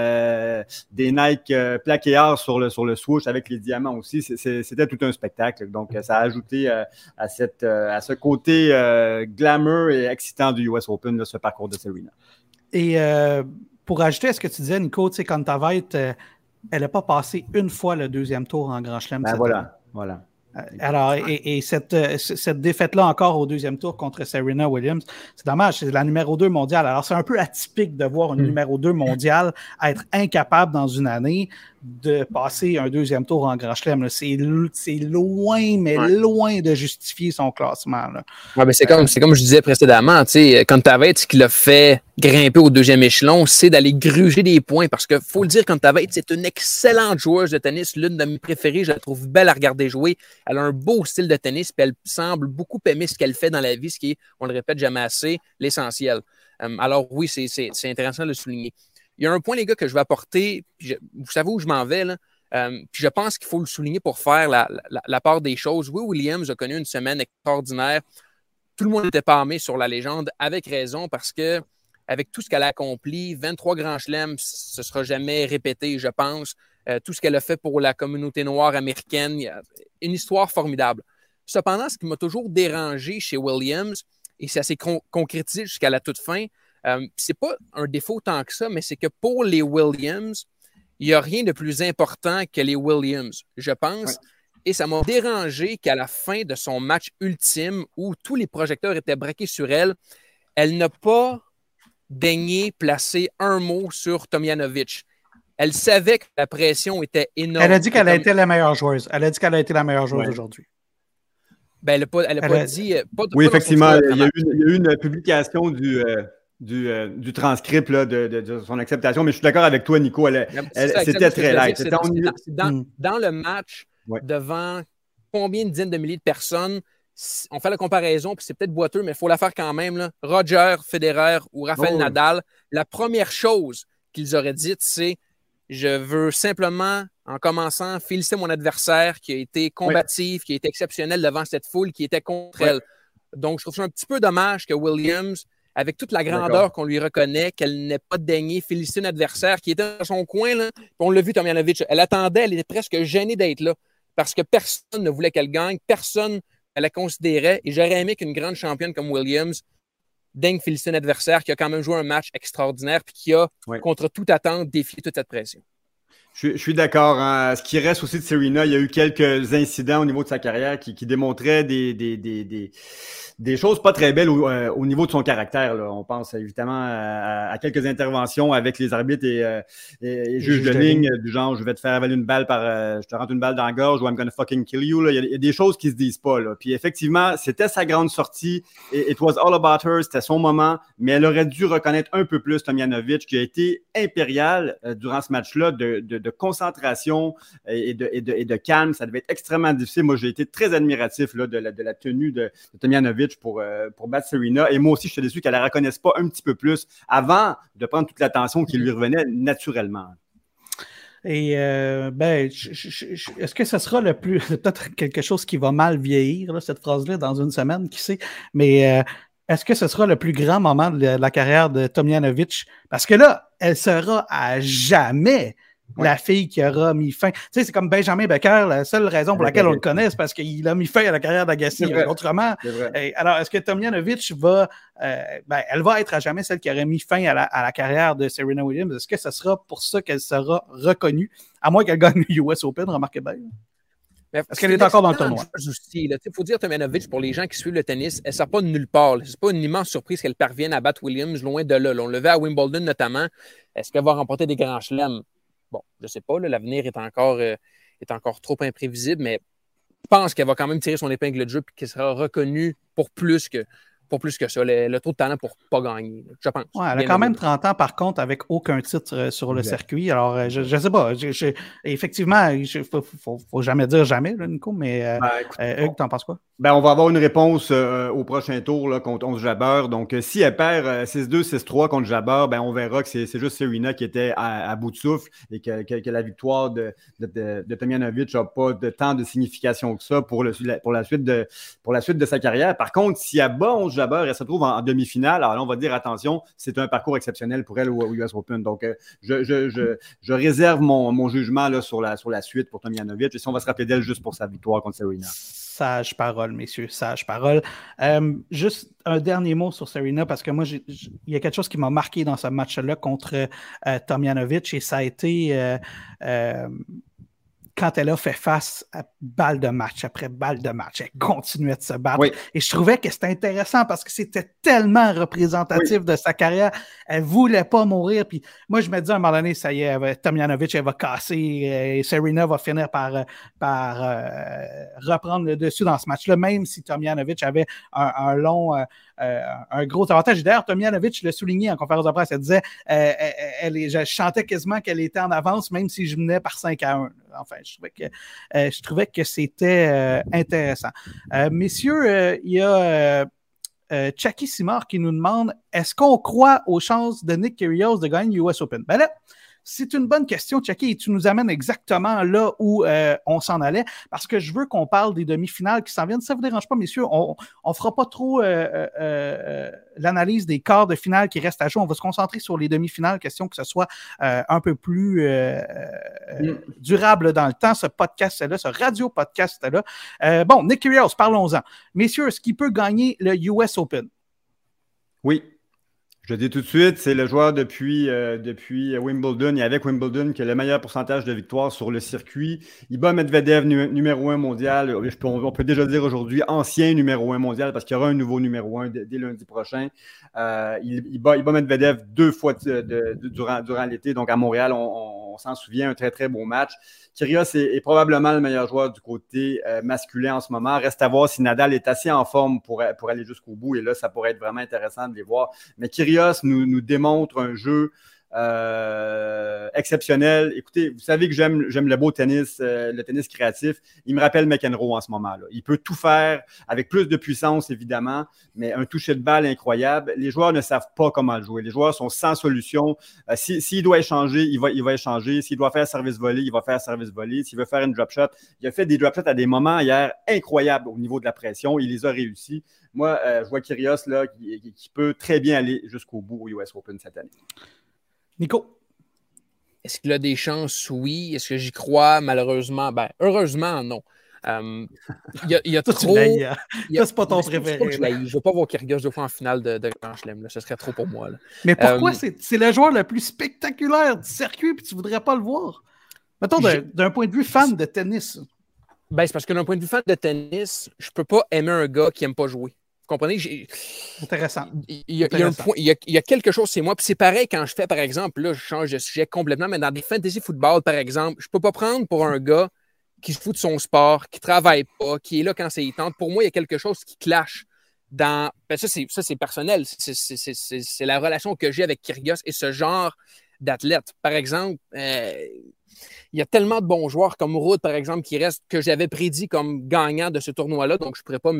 des Nike plaqués or sur le swoosh avec les diamants aussi. C'était tout un spectacle. Donc, ça a ajouté à ce côté glamour et excitant du US Open, là, ce parcours de Serena. Et pour ajouter à ce que tu disais, Nico, tu sais, Kontaveit, elle n'a pas passé une fois le deuxième tour en Grand Chelem. Voilà. Alors, et cette défaite-là encore au deuxième tour contre Serena Williams, c'est dommage, c'est la numéro 2 mondiale. Alors, c'est un peu atypique de voir une numéro 2 mondiale être incapable dans une année de passer un deuxième tour en Grand Chelem. C'est loin, mais loin de justifier son classement. Là. Ouais, ben c'est comme je disais précédemment, Kontaveit, ce qui l'a fait grimper au deuxième échelon, c'est d'aller gruger des points. Parce que faut le dire, Kontaveit, c'est une excellente joueuse de tennis, l'une de mes préférées. Je la trouve belle à regarder jouer. Elle a un beau style de tennis, puis elle semble beaucoup aimer ce qu'elle fait dans la vie, ce qui est, on le répète jamais assez, l'essentiel. Alors oui, c'est intéressant de le souligner. Il y a un point, les gars, que je vais apporter. Vous savez où je m'en vais, là. Puis je pense qu'il faut le souligner pour faire la part des choses. Oui, Williams a connu une semaine extraordinaire. Tout le monde était pâmé sur la légende, avec raison, parce que avec tout ce qu'elle a accompli, 23 grands chelems, ce ne sera jamais répété, je pense. Tout ce qu'elle a fait pour la communauté noire américaine, une histoire formidable. Cependant, ce qui m'a toujours dérangé chez Williams, et ça s'est concrétisé jusqu'à la toute fin, c'est pas un défaut tant que ça, mais c'est que pour les Williams, il n'y a rien de plus important que les Williams, je pense. Ouais. Et ça m'a dérangé qu'à la fin de son match ultime, où tous les projecteurs étaient braqués sur elle, elle n'a pas daigné placer un mot sur Tomljanovic. Elle savait que la pression était énorme. Elle a dit qu'elle a été la meilleure joueuse. Elle a dit qu'elle a été la meilleure joueuse aujourd'hui. Ben, elle n'a pas dit... oui, effectivement, il y a eu une publication du transcript là, de son acceptation, mais je suis d'accord avec toi, Nico. C'était très light. Dans le match, devant combien de dizaines de milliers de personnes, on fait la comparaison, puis c'est peut-être boiteux, mais il faut la faire quand même. Là. Roger Federer ou Rafael Nadal, la première chose qu'ils auraient dite, c'est « Je veux simplement, en commençant, féliciter mon adversaire qui a été combatif, qui a été exceptionnel devant cette foule, qui était contre elle. » Donc, je trouve ça un petit peu dommage que Williams, avec toute la grandeur qu'on lui reconnaît, qu'elle n'ait pas daigné féliciter un adversaire qui était dans son coin. Là. On l'a vu, Tomljanovic, elle attendait, elle était presque gênée d'être là parce que personne ne voulait qu'elle gagne, personne ne la considérait. Et j'aurais aimé qu'une grande championne comme Williams daigne féliciter un adversaire qui a quand même joué un match extraordinaire et qui a, contre toute attente, défié toute cette pression. Je suis d'accord. Hein. Ce qui reste aussi de Serena, il y a eu quelques incidents au niveau de sa carrière qui démontraient des choses pas très belles au niveau de son caractère. Là. On pense évidemment à quelques interventions avec les arbitres et juges de ligne, du genre je vais te faire avaler une balle je te rentre une balle dans la gorge ou I'm gonna fucking kill you. Là. Il y a des choses qui se disent pas. Là. Puis effectivement, c'était sa grande sortie. It was all about her. C'était son moment. Mais elle aurait dû reconnaître un peu plus Tomljanovic qui a été impérial durant ce match-là de concentration et de calme. Ça devait être extrêmement difficile. Moi, j'ai été très admiratif là, de la tenue de Tomljanovic pour battre Serena. Et moi aussi, je suis déçu qu'elle ne la reconnaisse pas un petit peu plus avant de prendre toute l'attention qui lui revenait naturellement. Et est-ce que ce sera peut-être quelque chose qui va mal vieillir, là, cette phrase-là, dans une semaine, qui sait, mais est-ce que ce sera le plus grand moment de la carrière de Tomljanovic? Parce que là, elle sera à jamais la fille qui aura mis fin. Tu sais, c'est comme Benjamin Becker, la seule raison pour laquelle on le connaît, c'est parce qu'il a mis fin à la carrière d'Agassi. Autrement, alors, est-ce que Tomljanovic elle va être à jamais celle qui aurait mis fin à la carrière de Serena Williams? Est-ce que ce sera pour ça qu'elle sera reconnue? À moins qu'elle gagne le US Open, remarquez bien. Est-ce qu'elle est encore dans le tournoi? Il faut dire Tomljanovic, pour les gens qui suivent le tennis, elle ne sort pas de nulle part. Ce n'est pas une immense surprise qu'elle parvienne à battre Williams, loin de là. On le voit à Wimbledon notamment. Est-ce qu'elle va remporter des grands chelems? Bon, je ne sais pas, là, l'avenir est encore est encore trop imprévisible, mais je pense qu'elle va quand même tirer son épingle de jeu et qu'elle sera reconnue pour plus que ça. Le taux de talent pour ne pas gagner, je pense. Ouais, elle a quand même 30 ans, par contre, avec aucun titre sur le circuit. Alors, je ne sais pas. Effectivement, il ne faut jamais dire jamais, là, Nico, mais Hugues, t'en penses quoi? On va avoir une réponse au prochain tour là, contre Jabber. Donc, si elle perd 6-2, 6-3 contre Jabber, on verra que c'est juste Serena qui était à bout de souffle et que la victoire de Tomljanovic n'a pas de tant de signification que ça pour la suite de sa carrière. Par contre, si elle bat Jabber, elle se trouve en demi-finale. Alors là, on va dire attention, c'est un parcours exceptionnel pour elle au US Open. Donc, je réserve mon jugement là, sur la suite pour Tomljanovic. Et si on va se rappeler d'elle juste pour sa victoire contre Serena. Sage parole, messieurs, sage parole. Juste un dernier mot sur Serena, parce que moi, il y a quelque chose qui m'a marqué dans ce match-là contre Tomljanovic, et ça a été quand elle a fait face à balle de match après balle de match. Elle continuait de se battre. Oui. Et je trouvais que c'était intéressant parce que c'était tellement représentatif de sa carrière. Elle ne voulait pas mourir. Puis moi, je me dis à un moment donné, ça y est, Tomljanovic, elle va casser et Serena va finir par reprendre le dessus dans ce match-là, même si Tomljanovic avait un gros avantage. D'ailleurs, Tomljanovic l'a souligné en conférence de presse. Elle disait, je chantais quasiment qu'elle était en avance, même si je menais par 5-1. Enfin, je trouvais que c'était intéressant. Messieurs, il y a Chucky Simard qui nous demande, est-ce qu'on croit aux chances de Nick Kyrgios de gagner l'US Open? Ben là, c'est une bonne question, Chucky, et tu nous amènes exactement là où on s'en allait, parce que je veux qu'on parle des demi-finales qui s'en viennent. Ça ne vous dérange pas, messieurs? On ne fera pas trop l'analyse des quarts de finale qui restent à jouer. On va se concentrer sur les demi-finales, question que ce soit un peu plus durable dans le temps, ce podcast-là, ce radio-podcast-là. Bon, Nick Kyrgios, parlons-en. Messieurs, est-ce qu'il peut gagner le US Open? Oui. Je le dis tout de suite, c'est le joueur depuis Wimbledon et avec Wimbledon qui a le meilleur pourcentage de victoires sur le circuit. Il bat Medvedev, numéro 1 mondial. On peut déjà dire aujourd'hui ancien numéro 1 mondial parce qu'il y aura un nouveau numéro 1 dès lundi prochain. Il bat Medvedev 2 fois durant l'été, donc à Montréal, on s'en souvient, un très très beau match. Kyrgios est probablement le meilleur joueur du côté masculin en ce moment. Reste à voir si Nadal est assez en forme pour aller jusqu'au bout. Et là, ça pourrait être vraiment intéressant de les voir. Mais Kyrgios nous démontre un jeu exceptionnel. Écoutez, vous savez que j'aime le beau tennis, le tennis créatif. Il me rappelle McEnroe en ce moment-là. Il peut tout faire avec plus de puissance, évidemment, mais un toucher de balle incroyable. Les joueurs ne savent pas comment le jouer. Les joueurs sont sans solution. S'il doit échanger, il va échanger. S'il doit faire service volé, il va faire service volé. S'il veut faire une drop shot, il a fait des drop shots à des moments hier incroyables au niveau de la pression. Il les a réussis. Moi, je vois Kyrgios là, qui peut très bien aller jusqu'au bout au US Open cette année. Nico? Est-ce qu'il a des chances? Oui. Est-ce que j'y crois? Malheureusement, heureusement, non. Il y a trop... Ça, c'est pas ton préféré. Je ne veux pas voir Kyrgios deux fois en finale de Grand Chelem. Ce serait trop pour moi. Là. Mais pourquoi c'est le joueur le plus spectaculaire du circuit et tu ne voudrais pas le voir? Mettons, d'un point de vue fan de tennis. C'est parce que d'un point de vue fan de tennis, je ne peux pas aimer un gars qui n'aime pas jouer. Vous comprenez? Intéressant. Il y a quelque chose, c'est moi. Puis c'est pareil quand je fais, par exemple, là, je change de sujet complètement, mais dans des fantasy football, par exemple, je ne peux pas prendre pour un gars qui se fout de son sport, qui ne travaille pas, qui est là quand il tente. Pour moi, il y a quelque chose qui clash dans. Ça, c'est personnel. C'est la relation que j'ai avec Kyrgios et ce genre d'athlète. Par exemple, il y a tellement de bons joueurs comme Ruud, par exemple, qui restent, que j'avais prédit comme gagnant de ce tournoi-là, donc je ne pourrais pas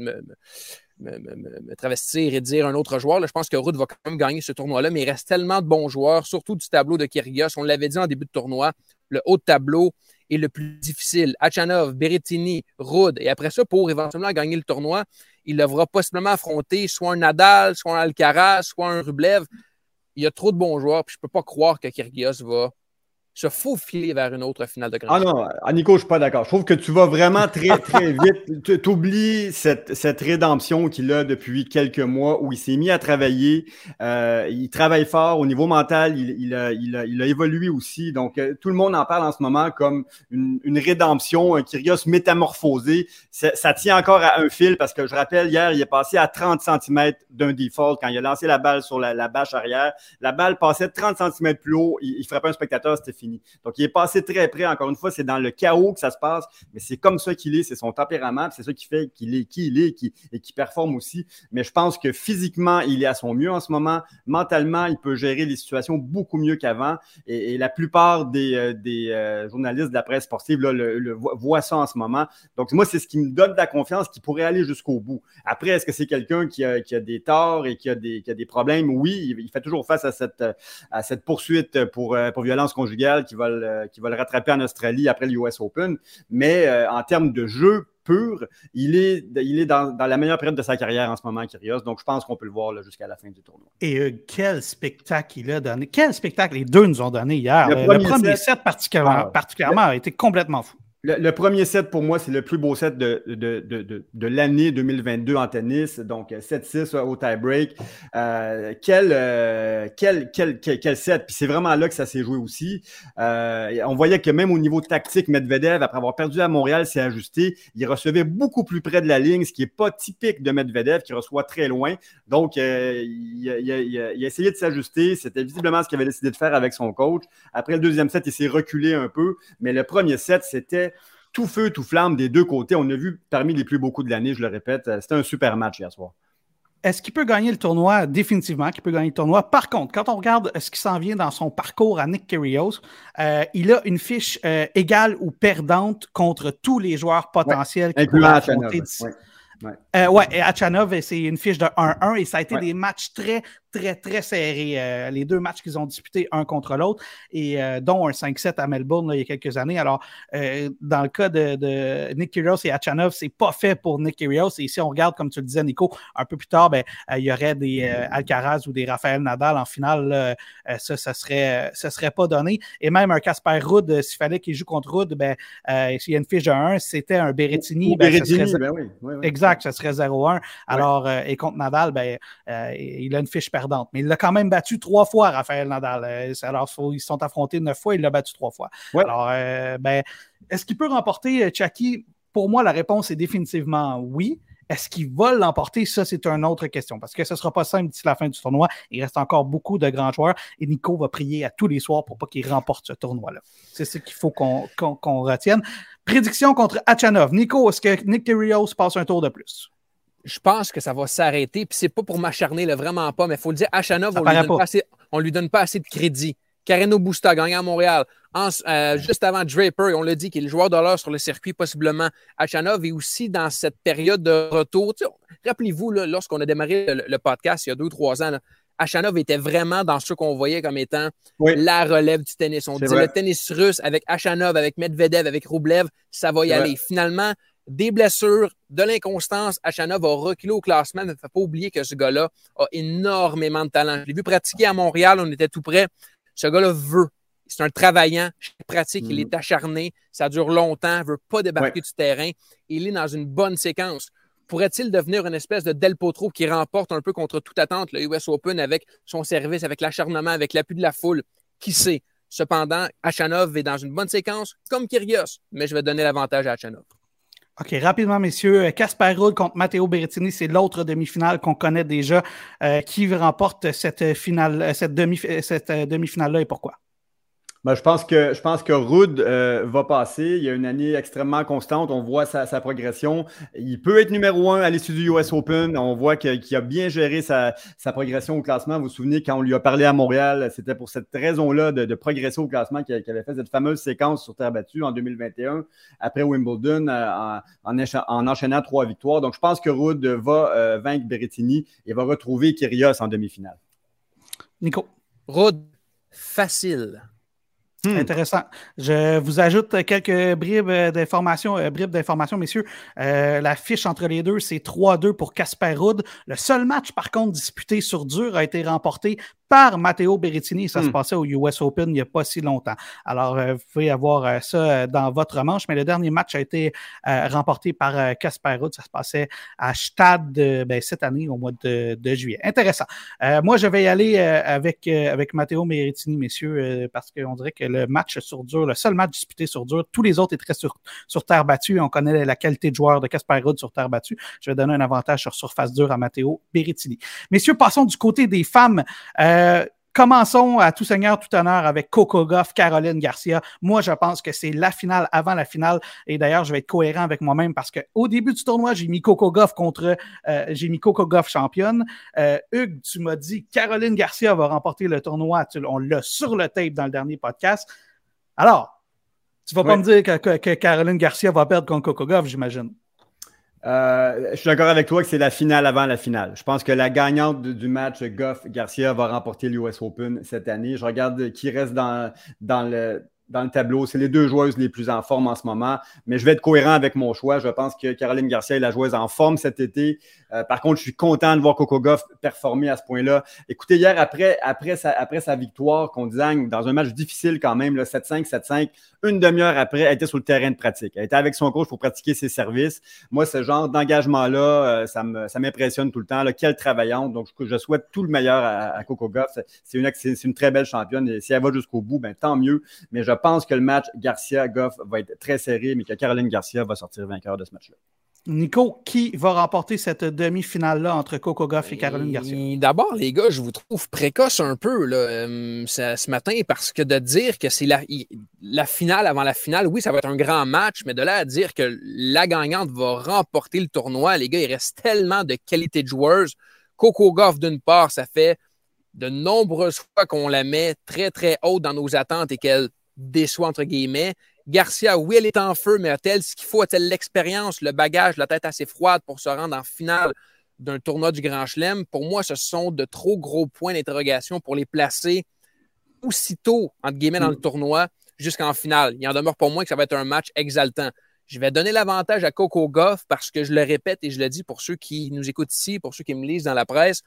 me travestir et dire un autre joueur. Là, je pense que Ruud va quand même gagner ce tournoi-là, mais il reste tellement de bons joueurs, surtout du tableau de Kyrgios. On l'avait dit en début de tournoi, le haut de tableau est le plus difficile. Khachanov, Berrettini, Ruud. Et après ça, pour éventuellement gagner le tournoi, il devra possiblement affronter soit un Nadal, soit un Alcaraz, soit un Rublev. Il y a trop de bons joueurs, puis je ne peux pas croire que Kyrgios va se faufiler vers une autre finale de Grand Chelem. Non, Nico, je ne suis pas d'accord. Je trouve que tu vas vraiment très, très vite. Tu oublies cette rédemption qu'il a depuis quelques mois où il s'est mis à travailler. Il travaille fort au niveau mental. Il a évolué aussi. Donc, tout le monde en parle en ce moment comme une rédemption, un Kyrgios métamorphosé. Ça tient encore à un fil parce que je rappelle, hier, il est passé à 30 cm d'un default quand il a lancé la balle sur la bâche arrière. La balle passait 30 cm plus haut. Il frappait un spectateur, c'était fini. Donc, il est passé très près. Encore une fois, c'est dans le chaos que ça se passe, mais c'est comme ça qu'il est, c'est son tempérament, c'est ça qui fait qu'il est qui il est et qui performe aussi. Mais je pense que physiquement, il est à son mieux en ce moment. Mentalement, il peut gérer les situations beaucoup mieux qu'avant. Et la plupart des journalistes de la presse sportive là, le voient ça en ce moment. Donc, moi, c'est ce qui me donne de la confiance qu'il pourrait aller jusqu'au bout. Après, est-ce que c'est quelqu'un qui a des torts et qui a des problèmes? Oui, il fait toujours face à cette poursuite pour violence conjugale qui va le rattraper en Australie après le US Open. Mais en termes de jeu pur, il est dans la meilleure période de sa carrière en ce moment, Kyrgios. Donc, je pense qu'on peut le voir là, jusqu'à la fin du tournoi. Et quel spectacle il a donné. Quel spectacle les deux nous ont donné hier. Le premier set particulièrement a été complètement fou. Le premier set, pour moi, c'est le plus beau set de l'année 2022 en tennis. Donc, 7-6 au tie-break. Quel set. Puis c'est vraiment là que ça s'est joué aussi. On voyait que même au niveau tactique, Medvedev, après avoir perdu à Montréal, s'est ajusté. Il recevait beaucoup plus près de la ligne, ce qui n'est pas typique de Medvedev, qui reçoit très loin. Donc, il a essayé de s'ajuster. C'était visiblement ce qu'il avait décidé de faire avec son coach. Après le deuxième set, il s'est reculé un peu. Mais le premier set, c'était tout feu, tout flamme des deux côtés. On a vu parmi les plus beaux coups de l'année, je le répète. C'était un super match hier soir. Est-ce qu'il peut gagner le tournoi? Définitivement qu'il peut gagner le tournoi. Par contre, quand on regarde ce qui s'en vient dans son parcours à Nick Kyrgios, il a une fiche égale ou perdante contre tous les joueurs potentiels qui pourraient affronter d'ici. Et Khachanov, c'est une fiche de 1-1 et ça a été des matchs très, très, très serrés. Les deux matchs qu'ils ont disputés un contre l'autre, et dont un 5-7 à Melbourne là, il y a quelques années. Alors, dans le cas de Nick Kyrgios et Khachanov, c'est pas fait pour Nick Kyrgios. Et si on regarde, comme tu le disais, Nico, un peu plus tard, il y aurait des Alcaraz ou des Rafael Nadal en finale. Là, ça serait pas donné. Et même un Casper Ruud, s'il fallait qu'il joue contre Ruud, s'il y a une fiche de 1, c'était un Berrettini. Exact, ça serait 0-1. Alors, et contre Nadal, il a une fiche perdante. Mais il l'a quand même battu 3 fois, Rafael Nadal. Alors, ils se sont affrontés 9 fois, il l'a battu 3 fois. Ouais. Alors, est-ce qu'il peut remporter Chucky? Pour moi, la réponse est définitivement oui. Est-ce qu'il va l'emporter? Ça, c'est une autre question. Parce que ce ne sera pas simple d'ici la fin du tournoi. Il reste encore beaucoup de grands joueurs. Et Nico va prier à tous les soirs pour pas qu'il remporte ce tournoi-là. C'est ce qu'il faut qu'on retienne. Prédiction contre Khachanov. Nico, est-ce que Nick Kyrgios passe un tour de plus? Je pense que ça va s'arrêter. Puis c'est pas pour m'acharner, là, vraiment pas. Mais il faut le dire, Khachanov, on lui donne pas assez de crédit. Carreno Busta gagné à Montréal. Juste avant Draper, on l'a dit, qu'il est le joueur de l'heure sur le circuit, possiblement. Khachanov est aussi dans cette période de retour. Rappelez-vous, là, lorsqu'on a démarré le podcast il y a 2 ou 3 ans, Khachanov était vraiment dans ce qu'on voyait comme étant la relève du tennis. On dit le tennis russe avec Khachanov, avec Medvedev, avec Rublev, ça va y aller. Finalement, des blessures, de l'inconstance, Khachanov a reculé au classement. Mais il ne faut pas oublier que ce gars-là a énormément de talent. Je l'ai vu pratiquer à Montréal, on était tout près. Ce gars-là veut. C'est un travaillant, pratique, il est acharné, ça dure longtemps, il ne veut pas débarquer du terrain. Il est dans une bonne séquence. Pourrait-il devenir une espèce de Del Potro qui remporte un peu contre toute attente le US Open avec son service, avec l'acharnement, avec l'appui de la foule? Qui sait? Cependant, Khachanov est dans une bonne séquence, comme Kyrgios, mais je vais donner l'avantage à Khachanov. OK, rapidement, messieurs. Casper Ruud contre Matteo Berrettini, c'est l'autre demi-finale qu'on connaît déjà. Qui remporte cette demi-finale-là et pourquoi? Je pense que Ruud va passer. Il a une année extrêmement constante. On voit sa progression. Il peut être numéro 1 à l'issue du US Open. On voit qu'il a bien géré sa progression au classement. Vous vous souvenez, quand on lui a parlé à Montréal, c'était pour cette raison-là de progresser au classement qu'il avait fait cette fameuse séquence sur terre battue en 2021, après Wimbledon, en enchaînant 3 victoires. Donc, je pense que Ruud va vaincre Berrettini et va retrouver Kyrgios en demi-finale. Nico. Ruud, facile. Intéressant. Je vous ajoute quelques bribes d'informations, messieurs. La fiche entre les deux, c'est 3-2 pour Casper Ruud. Le seul match, par contre, disputé sur dur a été remporté par Matteo Berrettini. Ça se passait au US Open il n'y a pas si longtemps. Alors, vous pouvez avoir ça dans votre manche, mais le dernier match a été remporté par Casper Ruud. Ça se passait à Stade cette année, au mois de juillet. Intéressant. Moi, je vais y aller avec Matteo Berrettini, messieurs, parce qu'on dirait que le match sur dur, le seul match disputé sur dur, tous les autres étaient sur terre battue. On connaît la qualité de joueur de Casper Ruud sur terre battue. Je vais donner un avantage sur surface dure à Matteo Berrettini. Messieurs, passons du côté des femmes. Commençons à tout seigneur, tout honneur avec Coco Gauff, Caroline Garcia. Moi, je pense que c'est la finale avant la finale. Et d'ailleurs, je vais être cohérent avec moi-même parce qu'au début du tournoi, j'ai mis Coco Gauff championne. Hugues, tu m'as dit Caroline Garcia va remporter le tournoi. On l'a sur le tape dans le dernier podcast. Alors, tu vas pas me dire que Caroline Garcia va perdre contre Coco Gauff, j'imagine. Je suis d'accord avec toi que c'est la finale avant la finale. Je pense que la gagnante du match Gauff-Garcia va remporter l'US Open cette année. Je regarde qui reste dans le tableau. C'est les deux joueuses les plus en forme en ce moment. Mais je vais être cohérent avec mon choix. Je pense que Caroline Garcia est la joueuse en forme cet été. Par contre, je suis content de voir Coco Gauff performer à ce point-là. Écoutez, hier, après sa victoire contre Zhang, dans un match difficile quand même, là, 7-5, 7-5, une demi-heure après, elle était sur le terrain de pratique. Elle était avec son coach pour pratiquer ses services. Moi, ce genre d'engagement-là, ça m'impressionne tout le temps. Là. Quelle travaillante. Donc, je souhaite tout le meilleur à Coco Gauff. C'est une très belle championne. Et si elle va jusqu'au bout, ben, tant mieux. Mais je pense que le match Garcia-Gauff va être très serré, mais que Caroline Garcia va sortir vainqueur de ce match-là. Nico, qui va remporter cette demi-finale-là entre Coco Gauff et Caroline Garcia? D'abord, les gars, je vous trouve précoce un peu là, ce matin parce que de dire que c'est la finale avant la finale, oui, ça va être un grand match, mais de là à dire que la gagnante va remporter le tournoi, les gars, il reste tellement de qualité de joueuses. Coco Gauff, d'une part, ça fait de nombreuses fois qu'on la met très, très haute dans nos attentes et qu'elle déçoit, entre guillemets. Garcia, oui, elle est en feu, mais a-t-elle ce qu'il faut? A-t-elle l'expérience, le bagage, la tête assez froide pour se rendre en finale d'un tournoi du Grand Chelem? Pour moi, ce sont de trop gros points d'interrogation pour les placer aussitôt, entre guillemets, dans le tournoi jusqu'en finale. Il en demeure pour moi que ça va être un match exaltant. Je vais donner l'avantage à Coco Gauff parce que je le répète et je le dis pour ceux qui nous écoutent ici, pour ceux qui me lisent dans la presse,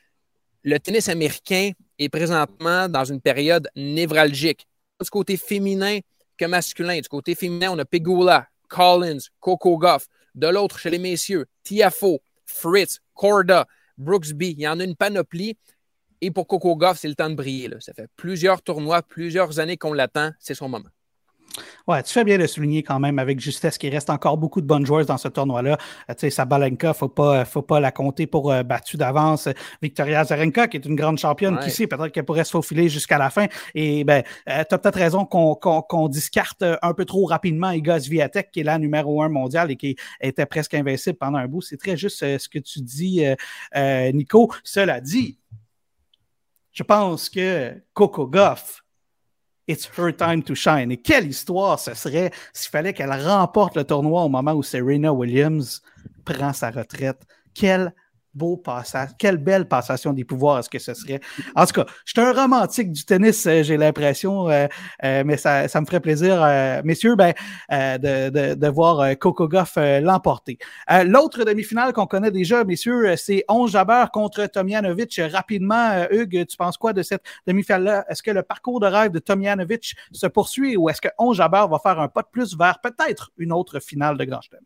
le tennis américain est présentement dans une période névralgique. Du côté féminin que masculin. Du côté féminin, on a Pegula, Collins, Coco Gauff. De l'autre, chez les messieurs, Tiafoe, Fritz, Korda, Brooksby. Il y en a une panoplie. Et pour Coco Gauff, c'est le temps de briller. Là. Ça fait plusieurs tournois, plusieurs années qu'on l'attend. C'est son moment. Ouais, tu fais bien de souligner quand même avec justesse qu'il reste encore beaucoup de bonnes joueuses dans ce tournoi-là. Tu sais, Sabalenka, faut pas la compter pour battue d'avance. Victoria Azarenka, qui est une grande championne, qui sait, peut-être qu'elle pourrait se faufiler jusqu'à la fin. Et ben, tu as peut-être raison qu'on discarte un peu trop rapidement Iga Swiatek, qui est la numéro 1 mondiale et qui était presque invincible pendant un bout. C'est très juste ce que tu dis, Nico. Cela dit, je pense que Coco Gauff, it's her time to shine. Et quelle histoire ce serait s'il fallait qu'elle remporte le tournoi au moment où Serena Williams prend sa retraite. Quel beau passage, quelle belle passation des pouvoirs est-ce que ce serait. En tout cas, je suis un romantique du tennis, j'ai l'impression, mais ça me ferait plaisir, messieurs, de voir Coco Gauff l'emporter. L'autre demi-finale qu'on connaît déjà, messieurs, c'est Ons Jabeur contre Tomljanovic. Rapidement, Hugues, tu penses quoi de cette demi-finale-là? Est-ce que le parcours de rêve de Tomljanovic se poursuit ou est-ce que Ons Jabeur va faire un pas de plus vers peut-être une autre finale de Grand Chelem?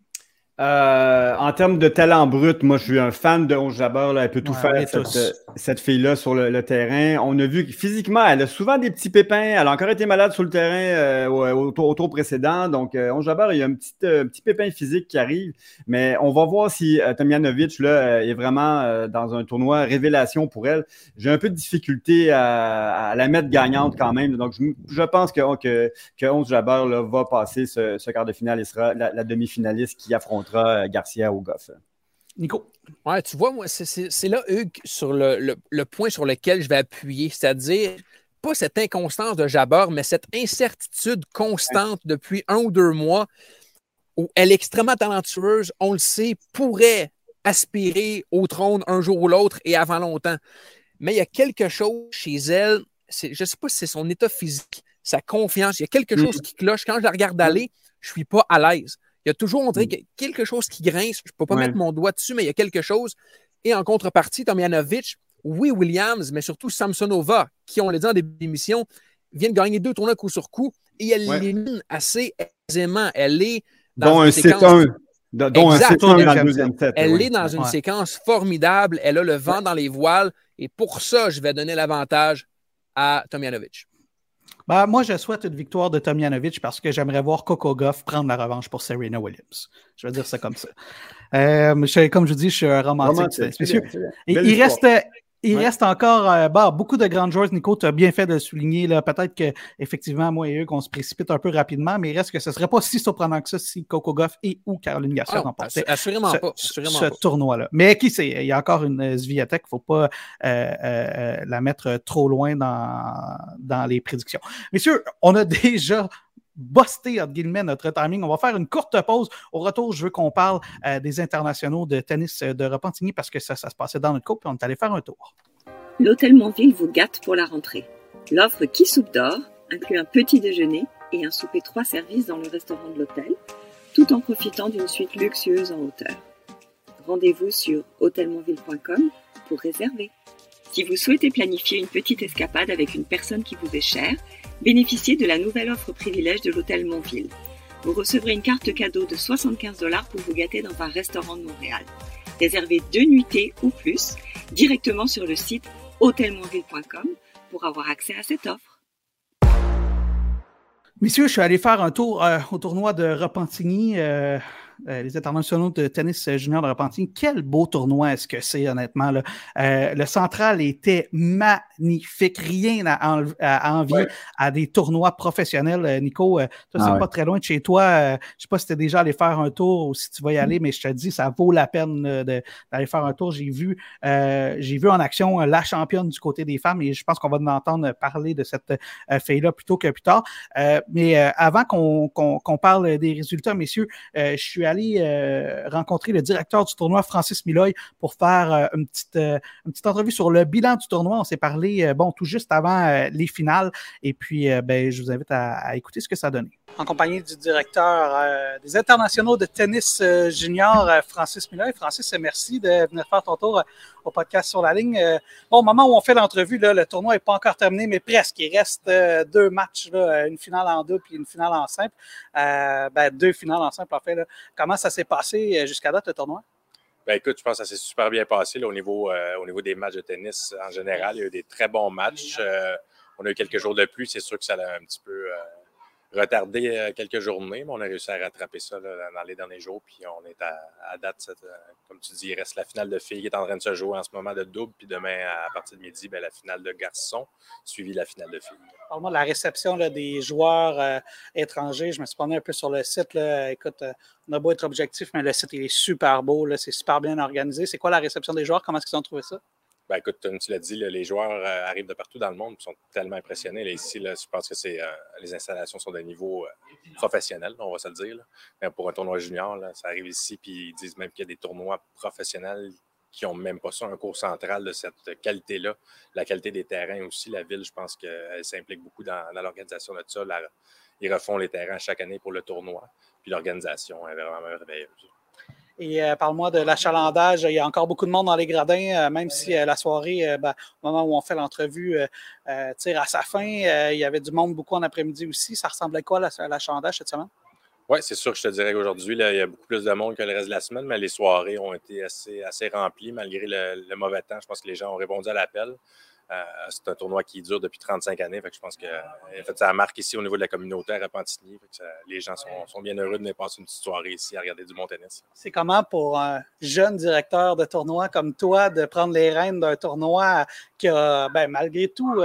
En termes de talent brut, moi, je suis un fan de Ons Jabeur. Elle peut tout faire, cette fille-là, sur le terrain. On a vu que physiquement, elle a souvent des petits pépins. Elle a encore été malade sur le terrain au tour précédent. Donc, Ons Jabeur, il y a un petit pépin physique qui arrive. Mais on va voir si Tomljanovic là, est vraiment dans un tournoi révélation pour elle. J'ai un peu de difficulté à la mettre gagnante quand même. Donc, je pense que Ons Jabeur là, va passer ce quart de finale et sera la demi-finaliste qui affrontera Garcia ou Gauff. Nico? Ouais, tu vois, moi, c'est là, Hugues, sur le point sur lequel je vais appuyer, c'est-à-dire pas cette inconstance de Jabeur, mais cette incertitude constante depuis 1 ou 2 mois où elle est extrêmement talentueuse, on le sait, pourrait aspirer au trône un jour ou l'autre et avant longtemps. Mais il y a quelque chose chez elle, je ne sais pas si c'est son état physique, sa confiance, il y a quelque chose qui cloche. Quand je la regarde aller, je ne suis pas à l'aise. Il y a toujours, on dirait, quelque chose qui grince. Je ne peux pas mettre mon doigt dessus, mais il y a quelque chose. Et en contrepartie, Tomljanovic, oui, Williams, mais surtout Samsonova, qui, on l'a dit en début d'émission, vient de gagner 2 tournois coup sur coup et elle l'élimine assez aisément. Elle est dans une séquence... Dont un 7-1 dans le deuxième set. Elle est dans une séquence formidable. Elle a le vent dans les voiles. Et pour ça, je vais donner l'avantage à Tomljanovic. Moi, je souhaite une victoire de Tomljanovic parce que j'aimerais voir Coco Gauff prendre la revanche pour Serena Williams. Je vais dire ça comme ça. Comme je vous dis, je suis un romantique. C'est bien. Il Il reste encore beaucoup de grandes joueuses. Nico, tu as bien fait de le souligner. Peut-être qu'effectivement, moi et eux, qu'on se précipite un peu rapidement, mais il reste que ce ne serait pas si surprenant que ça si Coco Gauff et ou Caroline Garcia remportaient ce tournoi-là. Mais qui sait, il y a encore une Swiatek, il ne faut pas la mettre trop loin dans les prédictions. Messieurs, on a déjà busté, entre guillemets, notre timing. On va faire une courte pause. Au retour, je veux qu'on parle des internationaux de tennis de Repentigny parce que ça se passait dans notre couple et on est allé faire un tour. L'Hôtel Montville vous gâte pour la rentrée. L'offre Qui soupe d'or inclut un petit déjeuner et un souper 3 services dans le restaurant de l'hôtel, tout en profitant d'une suite luxueuse en hauteur. Rendez-vous sur hôtelmontville.com pour réserver. Si vous souhaitez planifier une petite escapade avec une personne qui vous est chère, bénéficiez de la nouvelle offre privilège de l'Hôtel Montville. Vous recevrez une carte cadeau de 75 $ pour vous gâter dans un restaurant de Montréal. Réservez 2 nuitées ou plus directement sur le site hôtelmontville.com pour avoir accès à cette offre. Messieurs, je suis allé faire un tour au tournoi de Repentigny, les internationaux de tennis junior de Repentigny. Quel beau tournoi est-ce que c'est, honnêtement, là. Le central était magnifique. Rien à envier à des tournois professionnels. Nico, toi, c'est pas très loin de chez toi. Je ne sais pas si tu es déjà allé faire un tour ou si tu vas y aller, mais je te dis, ça vaut la peine d'aller faire un tour. J'ai vu en action la championne du côté des femmes et je pense qu'on va en entendre parler de cette fille-là plutôt que plus tard. Mais avant qu'on parle des résultats, messieurs, je suis allé rencontrer le directeur du tournoi, Francis Miloy, pour faire une petite entrevue sur le bilan du tournoi. On s'est parlé tout juste avant les finales. Et puis, je vous invite à écouter ce que ça a donné. En compagnie du directeur des internationaux de tennis junior, Francis Miloy. Francis, merci de venir faire ton tour au podcast Sur la ligne. Au moment où on fait l'entrevue, là, le tournoi n'est pas encore terminé, mais presque. Il reste 2 matchs, là, une finale en double et une finale en simple. 2 finales en simple, en fait. Là. Comment ça s'est passé jusqu'à date, le tournoi? Écoute, je pense que ça s'est super bien passé là, au niveau des matchs de tennis en général. Il y a eu des très bons matchs. On a eu quelques jours de pluie. C'est sûr que ça a un petit peu retardé quelques journées, mais on a réussi à rattraper ça là, dans les derniers jours. Puis on est à date, comme tu dis, il reste la finale de filles qui est en train de se jouer en ce moment de double. Puis demain, à partir de midi, la finale de garçons, suivi la finale de filles. Parle-moi de la réception là, des joueurs étrangers. Je me suis promené un peu sur le site. Là. Écoute, on a beau être objectif, mais le site il est super beau. Là. C'est super bien organisé. C'est quoi la réception des joueurs? Comment est-ce qu'ils ont trouvé ça? Écoute, comme tu l'as dit, là, les joueurs arrivent de partout dans le monde et sont tellement impressionnés. Là, ici, là, je pense que les installations sont d'un niveau professionnel, on va se le dire. Là. Mais pour un tournoi junior, là, ça arrive ici, puis ils disent même qu'il y a des tournois professionnels qui n'ont même pas ça, un cours central de cette qualité-là. La qualité des terrains aussi, la ville, je pense qu'elle s'implique beaucoup dans l'organisation de ça. Ils refont les terrains chaque année pour le tournoi, puis l'organisation est vraiment merveilleuse. Et parle-moi de l'achalandage. Il y a encore beaucoup de monde dans les gradins, même si la soirée, au moment où on fait l'entrevue, tire à sa fin. Il y avait du monde beaucoup en après-midi aussi. Ça ressemblait à quoi l'achalandage cette semaine? Oui, c'est sûr que je te dirais qu'aujourd'hui, il y a beaucoup plus de monde que le reste de la semaine, mais les soirées ont été assez remplies malgré le mauvais temps. Je pense que les gens ont répondu à l'appel. C'est un tournoi qui dure depuis 35 années. Fait que je pense que ça marque ici au niveau de la communauté à Repentigny. Les gens sont bien heureux de venir passer une petite soirée ici à regarder du bon tennis. C'est comment pour un jeune directeur de tournoi comme toi de prendre les rênes d'un tournoi qui a, malgré tout,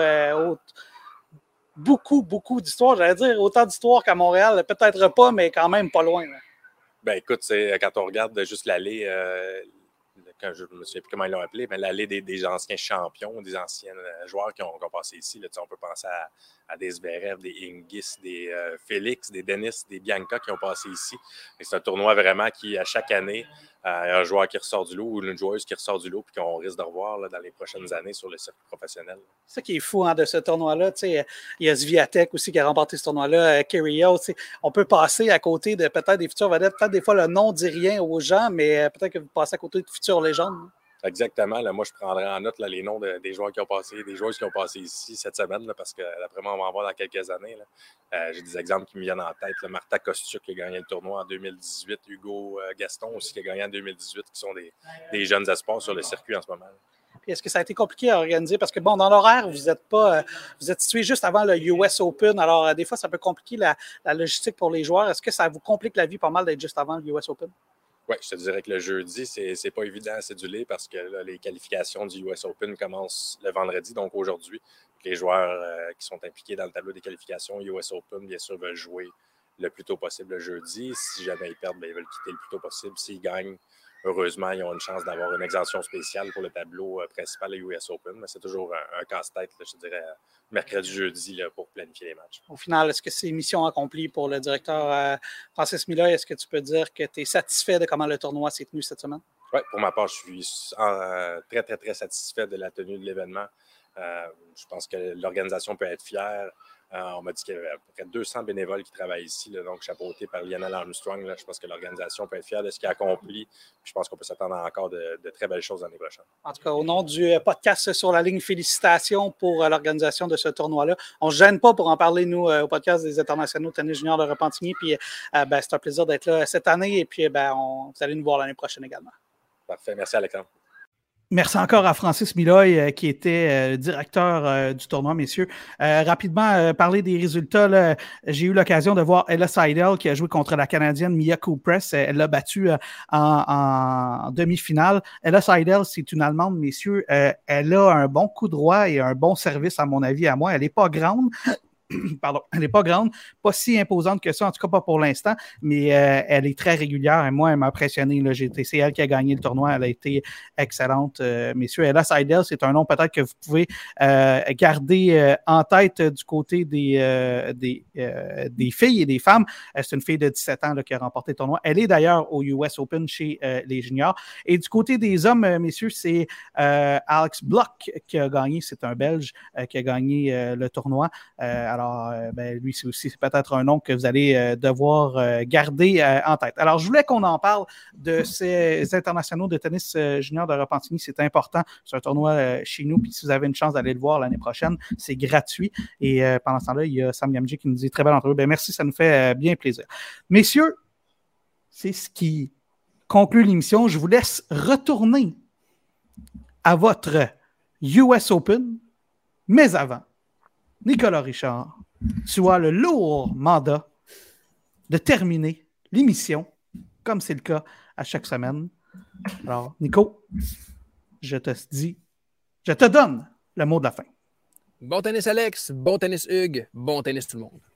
beaucoup d'histoires. J'allais dire autant d'histoires qu'à Montréal. Peut-être pas, mais quand même pas loin. Là. Écoute, quand on regarde juste l'allée... quand je ne me souviens plus comment ils l'ont appelé, mais l'allée des anciens champions, des anciens joueurs qui ont passé ici. Là, on peut penser à des Zverev, des Hingis, des Félix, des Denis, des Bianca qui ont passé ici. Et c'est un tournoi vraiment qui, à chaque année, il y a un joueur qui ressort du lot ou une joueuse qui ressort du lot puis qu'on risque de revoir là, dans les prochaines années sur le circuit professionnel. C'est ça qui est fou de ce tournoi-là. Il y a Swiatek aussi qui a remporté ce tournoi-là, Kyrgios. On peut passer à côté de peut-être des futurs vedettes. Peut-être des fois, le nom ne dit rien aux gens, mais peut-être que vous passez à côté de futures légendes. Exactement. Là, moi, je prendrais en note là, les noms des joueurs qui ont passé, des joueuses qui ont passé ici cette semaine, là, parce que d'après moi, on va en voir dans quelques années. Là. J'ai des exemples qui me viennent en tête. Là. Marta Kostyuk qui a gagné le tournoi en 2018, Hugo Gaston aussi qui a gagné en 2018, qui sont des jeunes espoirs sur le circuit en ce moment. Puis est-ce que ça a été compliqué à organiser? Parce que, dans l'horaire, vous êtes situé juste avant le US Open. Alors, des fois, ça peut compliquer la logistique pour les joueurs. Est-ce que ça vous complique la vie pas mal d'être juste avant le US Open? Oui, je te dirais que le jeudi, c'est pas évident à céduler parce que là, les qualifications du US Open commencent le vendredi, donc aujourd'hui. Les joueurs qui sont impliqués dans le tableau des qualifications US Open, bien sûr, veulent jouer le plus tôt possible le jeudi. Si jamais ils perdent, bien, ils veulent quitter le plus tôt possible. S'ils gagnent, heureusement, ils ont une chance d'avoir une exemption spéciale pour le tableau principal du US Open. Mais c'est toujours un casse-tête, là, je dirais, mercredi, jeudi, là, pour planifier les matchs. Au final, est-ce que c'est mission accomplie pour le directeur Francis Miloy? Est-ce que tu peux dire que tu es satisfait de comment le tournoi s'est tenu cette semaine? Oui, pour ma part, je suis très, très, très satisfait de la tenue de l'événement. Je pense que l'organisation peut être fière. On m'a dit qu'il y avait à peu près 200 bénévoles qui travaillent ici, là, donc chapeauté par Lionel Armstrong. Là, je pense que l'organisation peut être fière de ce qu'il a accompli. Je pense qu'on peut s'attendre à encore de très belles choses l'année prochaine. En tout cas, au nom du podcast Sur la ligne, félicitations pour l'organisation de ce tournoi-là. On ne se gêne pas pour en parler, nous, au podcast des internationaux tennis juniors de Repentigny. Puis, c'est un plaisir d'être là cette année. Et puis, vous allez nous voir l'année prochaine également. Parfait. Merci, Alexandre. Merci encore à Francis Miloy, qui était directeur du tournoi, messieurs. Rapidement, parler des résultats. Là, j'ai eu l'occasion de voir Ella Seidel qui a joué contre la Canadienne Mia Kupress. Elle l'a battue en demi-finale. Ella Seidel, c'est une Allemande, messieurs. Elle a un bon coup droit et un bon service, à mon avis, à moi. Elle n'est pas grande. Pardon, elle n'est pas grande, pas si imposante que ça, en tout cas pas pour l'instant, mais elle est très régulière et moi, elle m'a impressionné. Là, c'est elle qui a gagné le tournoi, elle a été excellente, messieurs. Ella Seidel, c'est un nom peut-être que vous pouvez garder en tête du côté des filles et des femmes. C'est une fille de 17 ans là, qui a remporté le tournoi. Elle est d'ailleurs au US Open chez les juniors. Et du côté des hommes, messieurs, c'est Alex Bloch qui a gagné, c'est un Belge qui a gagné le tournoi. Alors, lui, c'est aussi peut-être un nom que vous allez devoir garder en tête. Alors, je voulais qu'on en parle de ces internationaux de tennis junior de Repentigny. C'est important. C'est un tournoi chez nous. Puis, si vous avez une chance d'aller le voir l'année prochaine, c'est gratuit. Et pendant ce temps-là, il y a Sam Gamji qui nous dit très belle entrevue. Merci, ça nous fait bien plaisir. Messieurs, c'est ce qui conclut l'émission. Je vous laisse retourner à votre US Open, mais avant, Nicolas Richard, tu as le lourd mandat de terminer l'émission, comme c'est le cas à chaque semaine. Alors, Nico, je te donne le mot de la fin. Bon tennis, Alex. Bon tennis, Hugues. Bon tennis, tout le monde.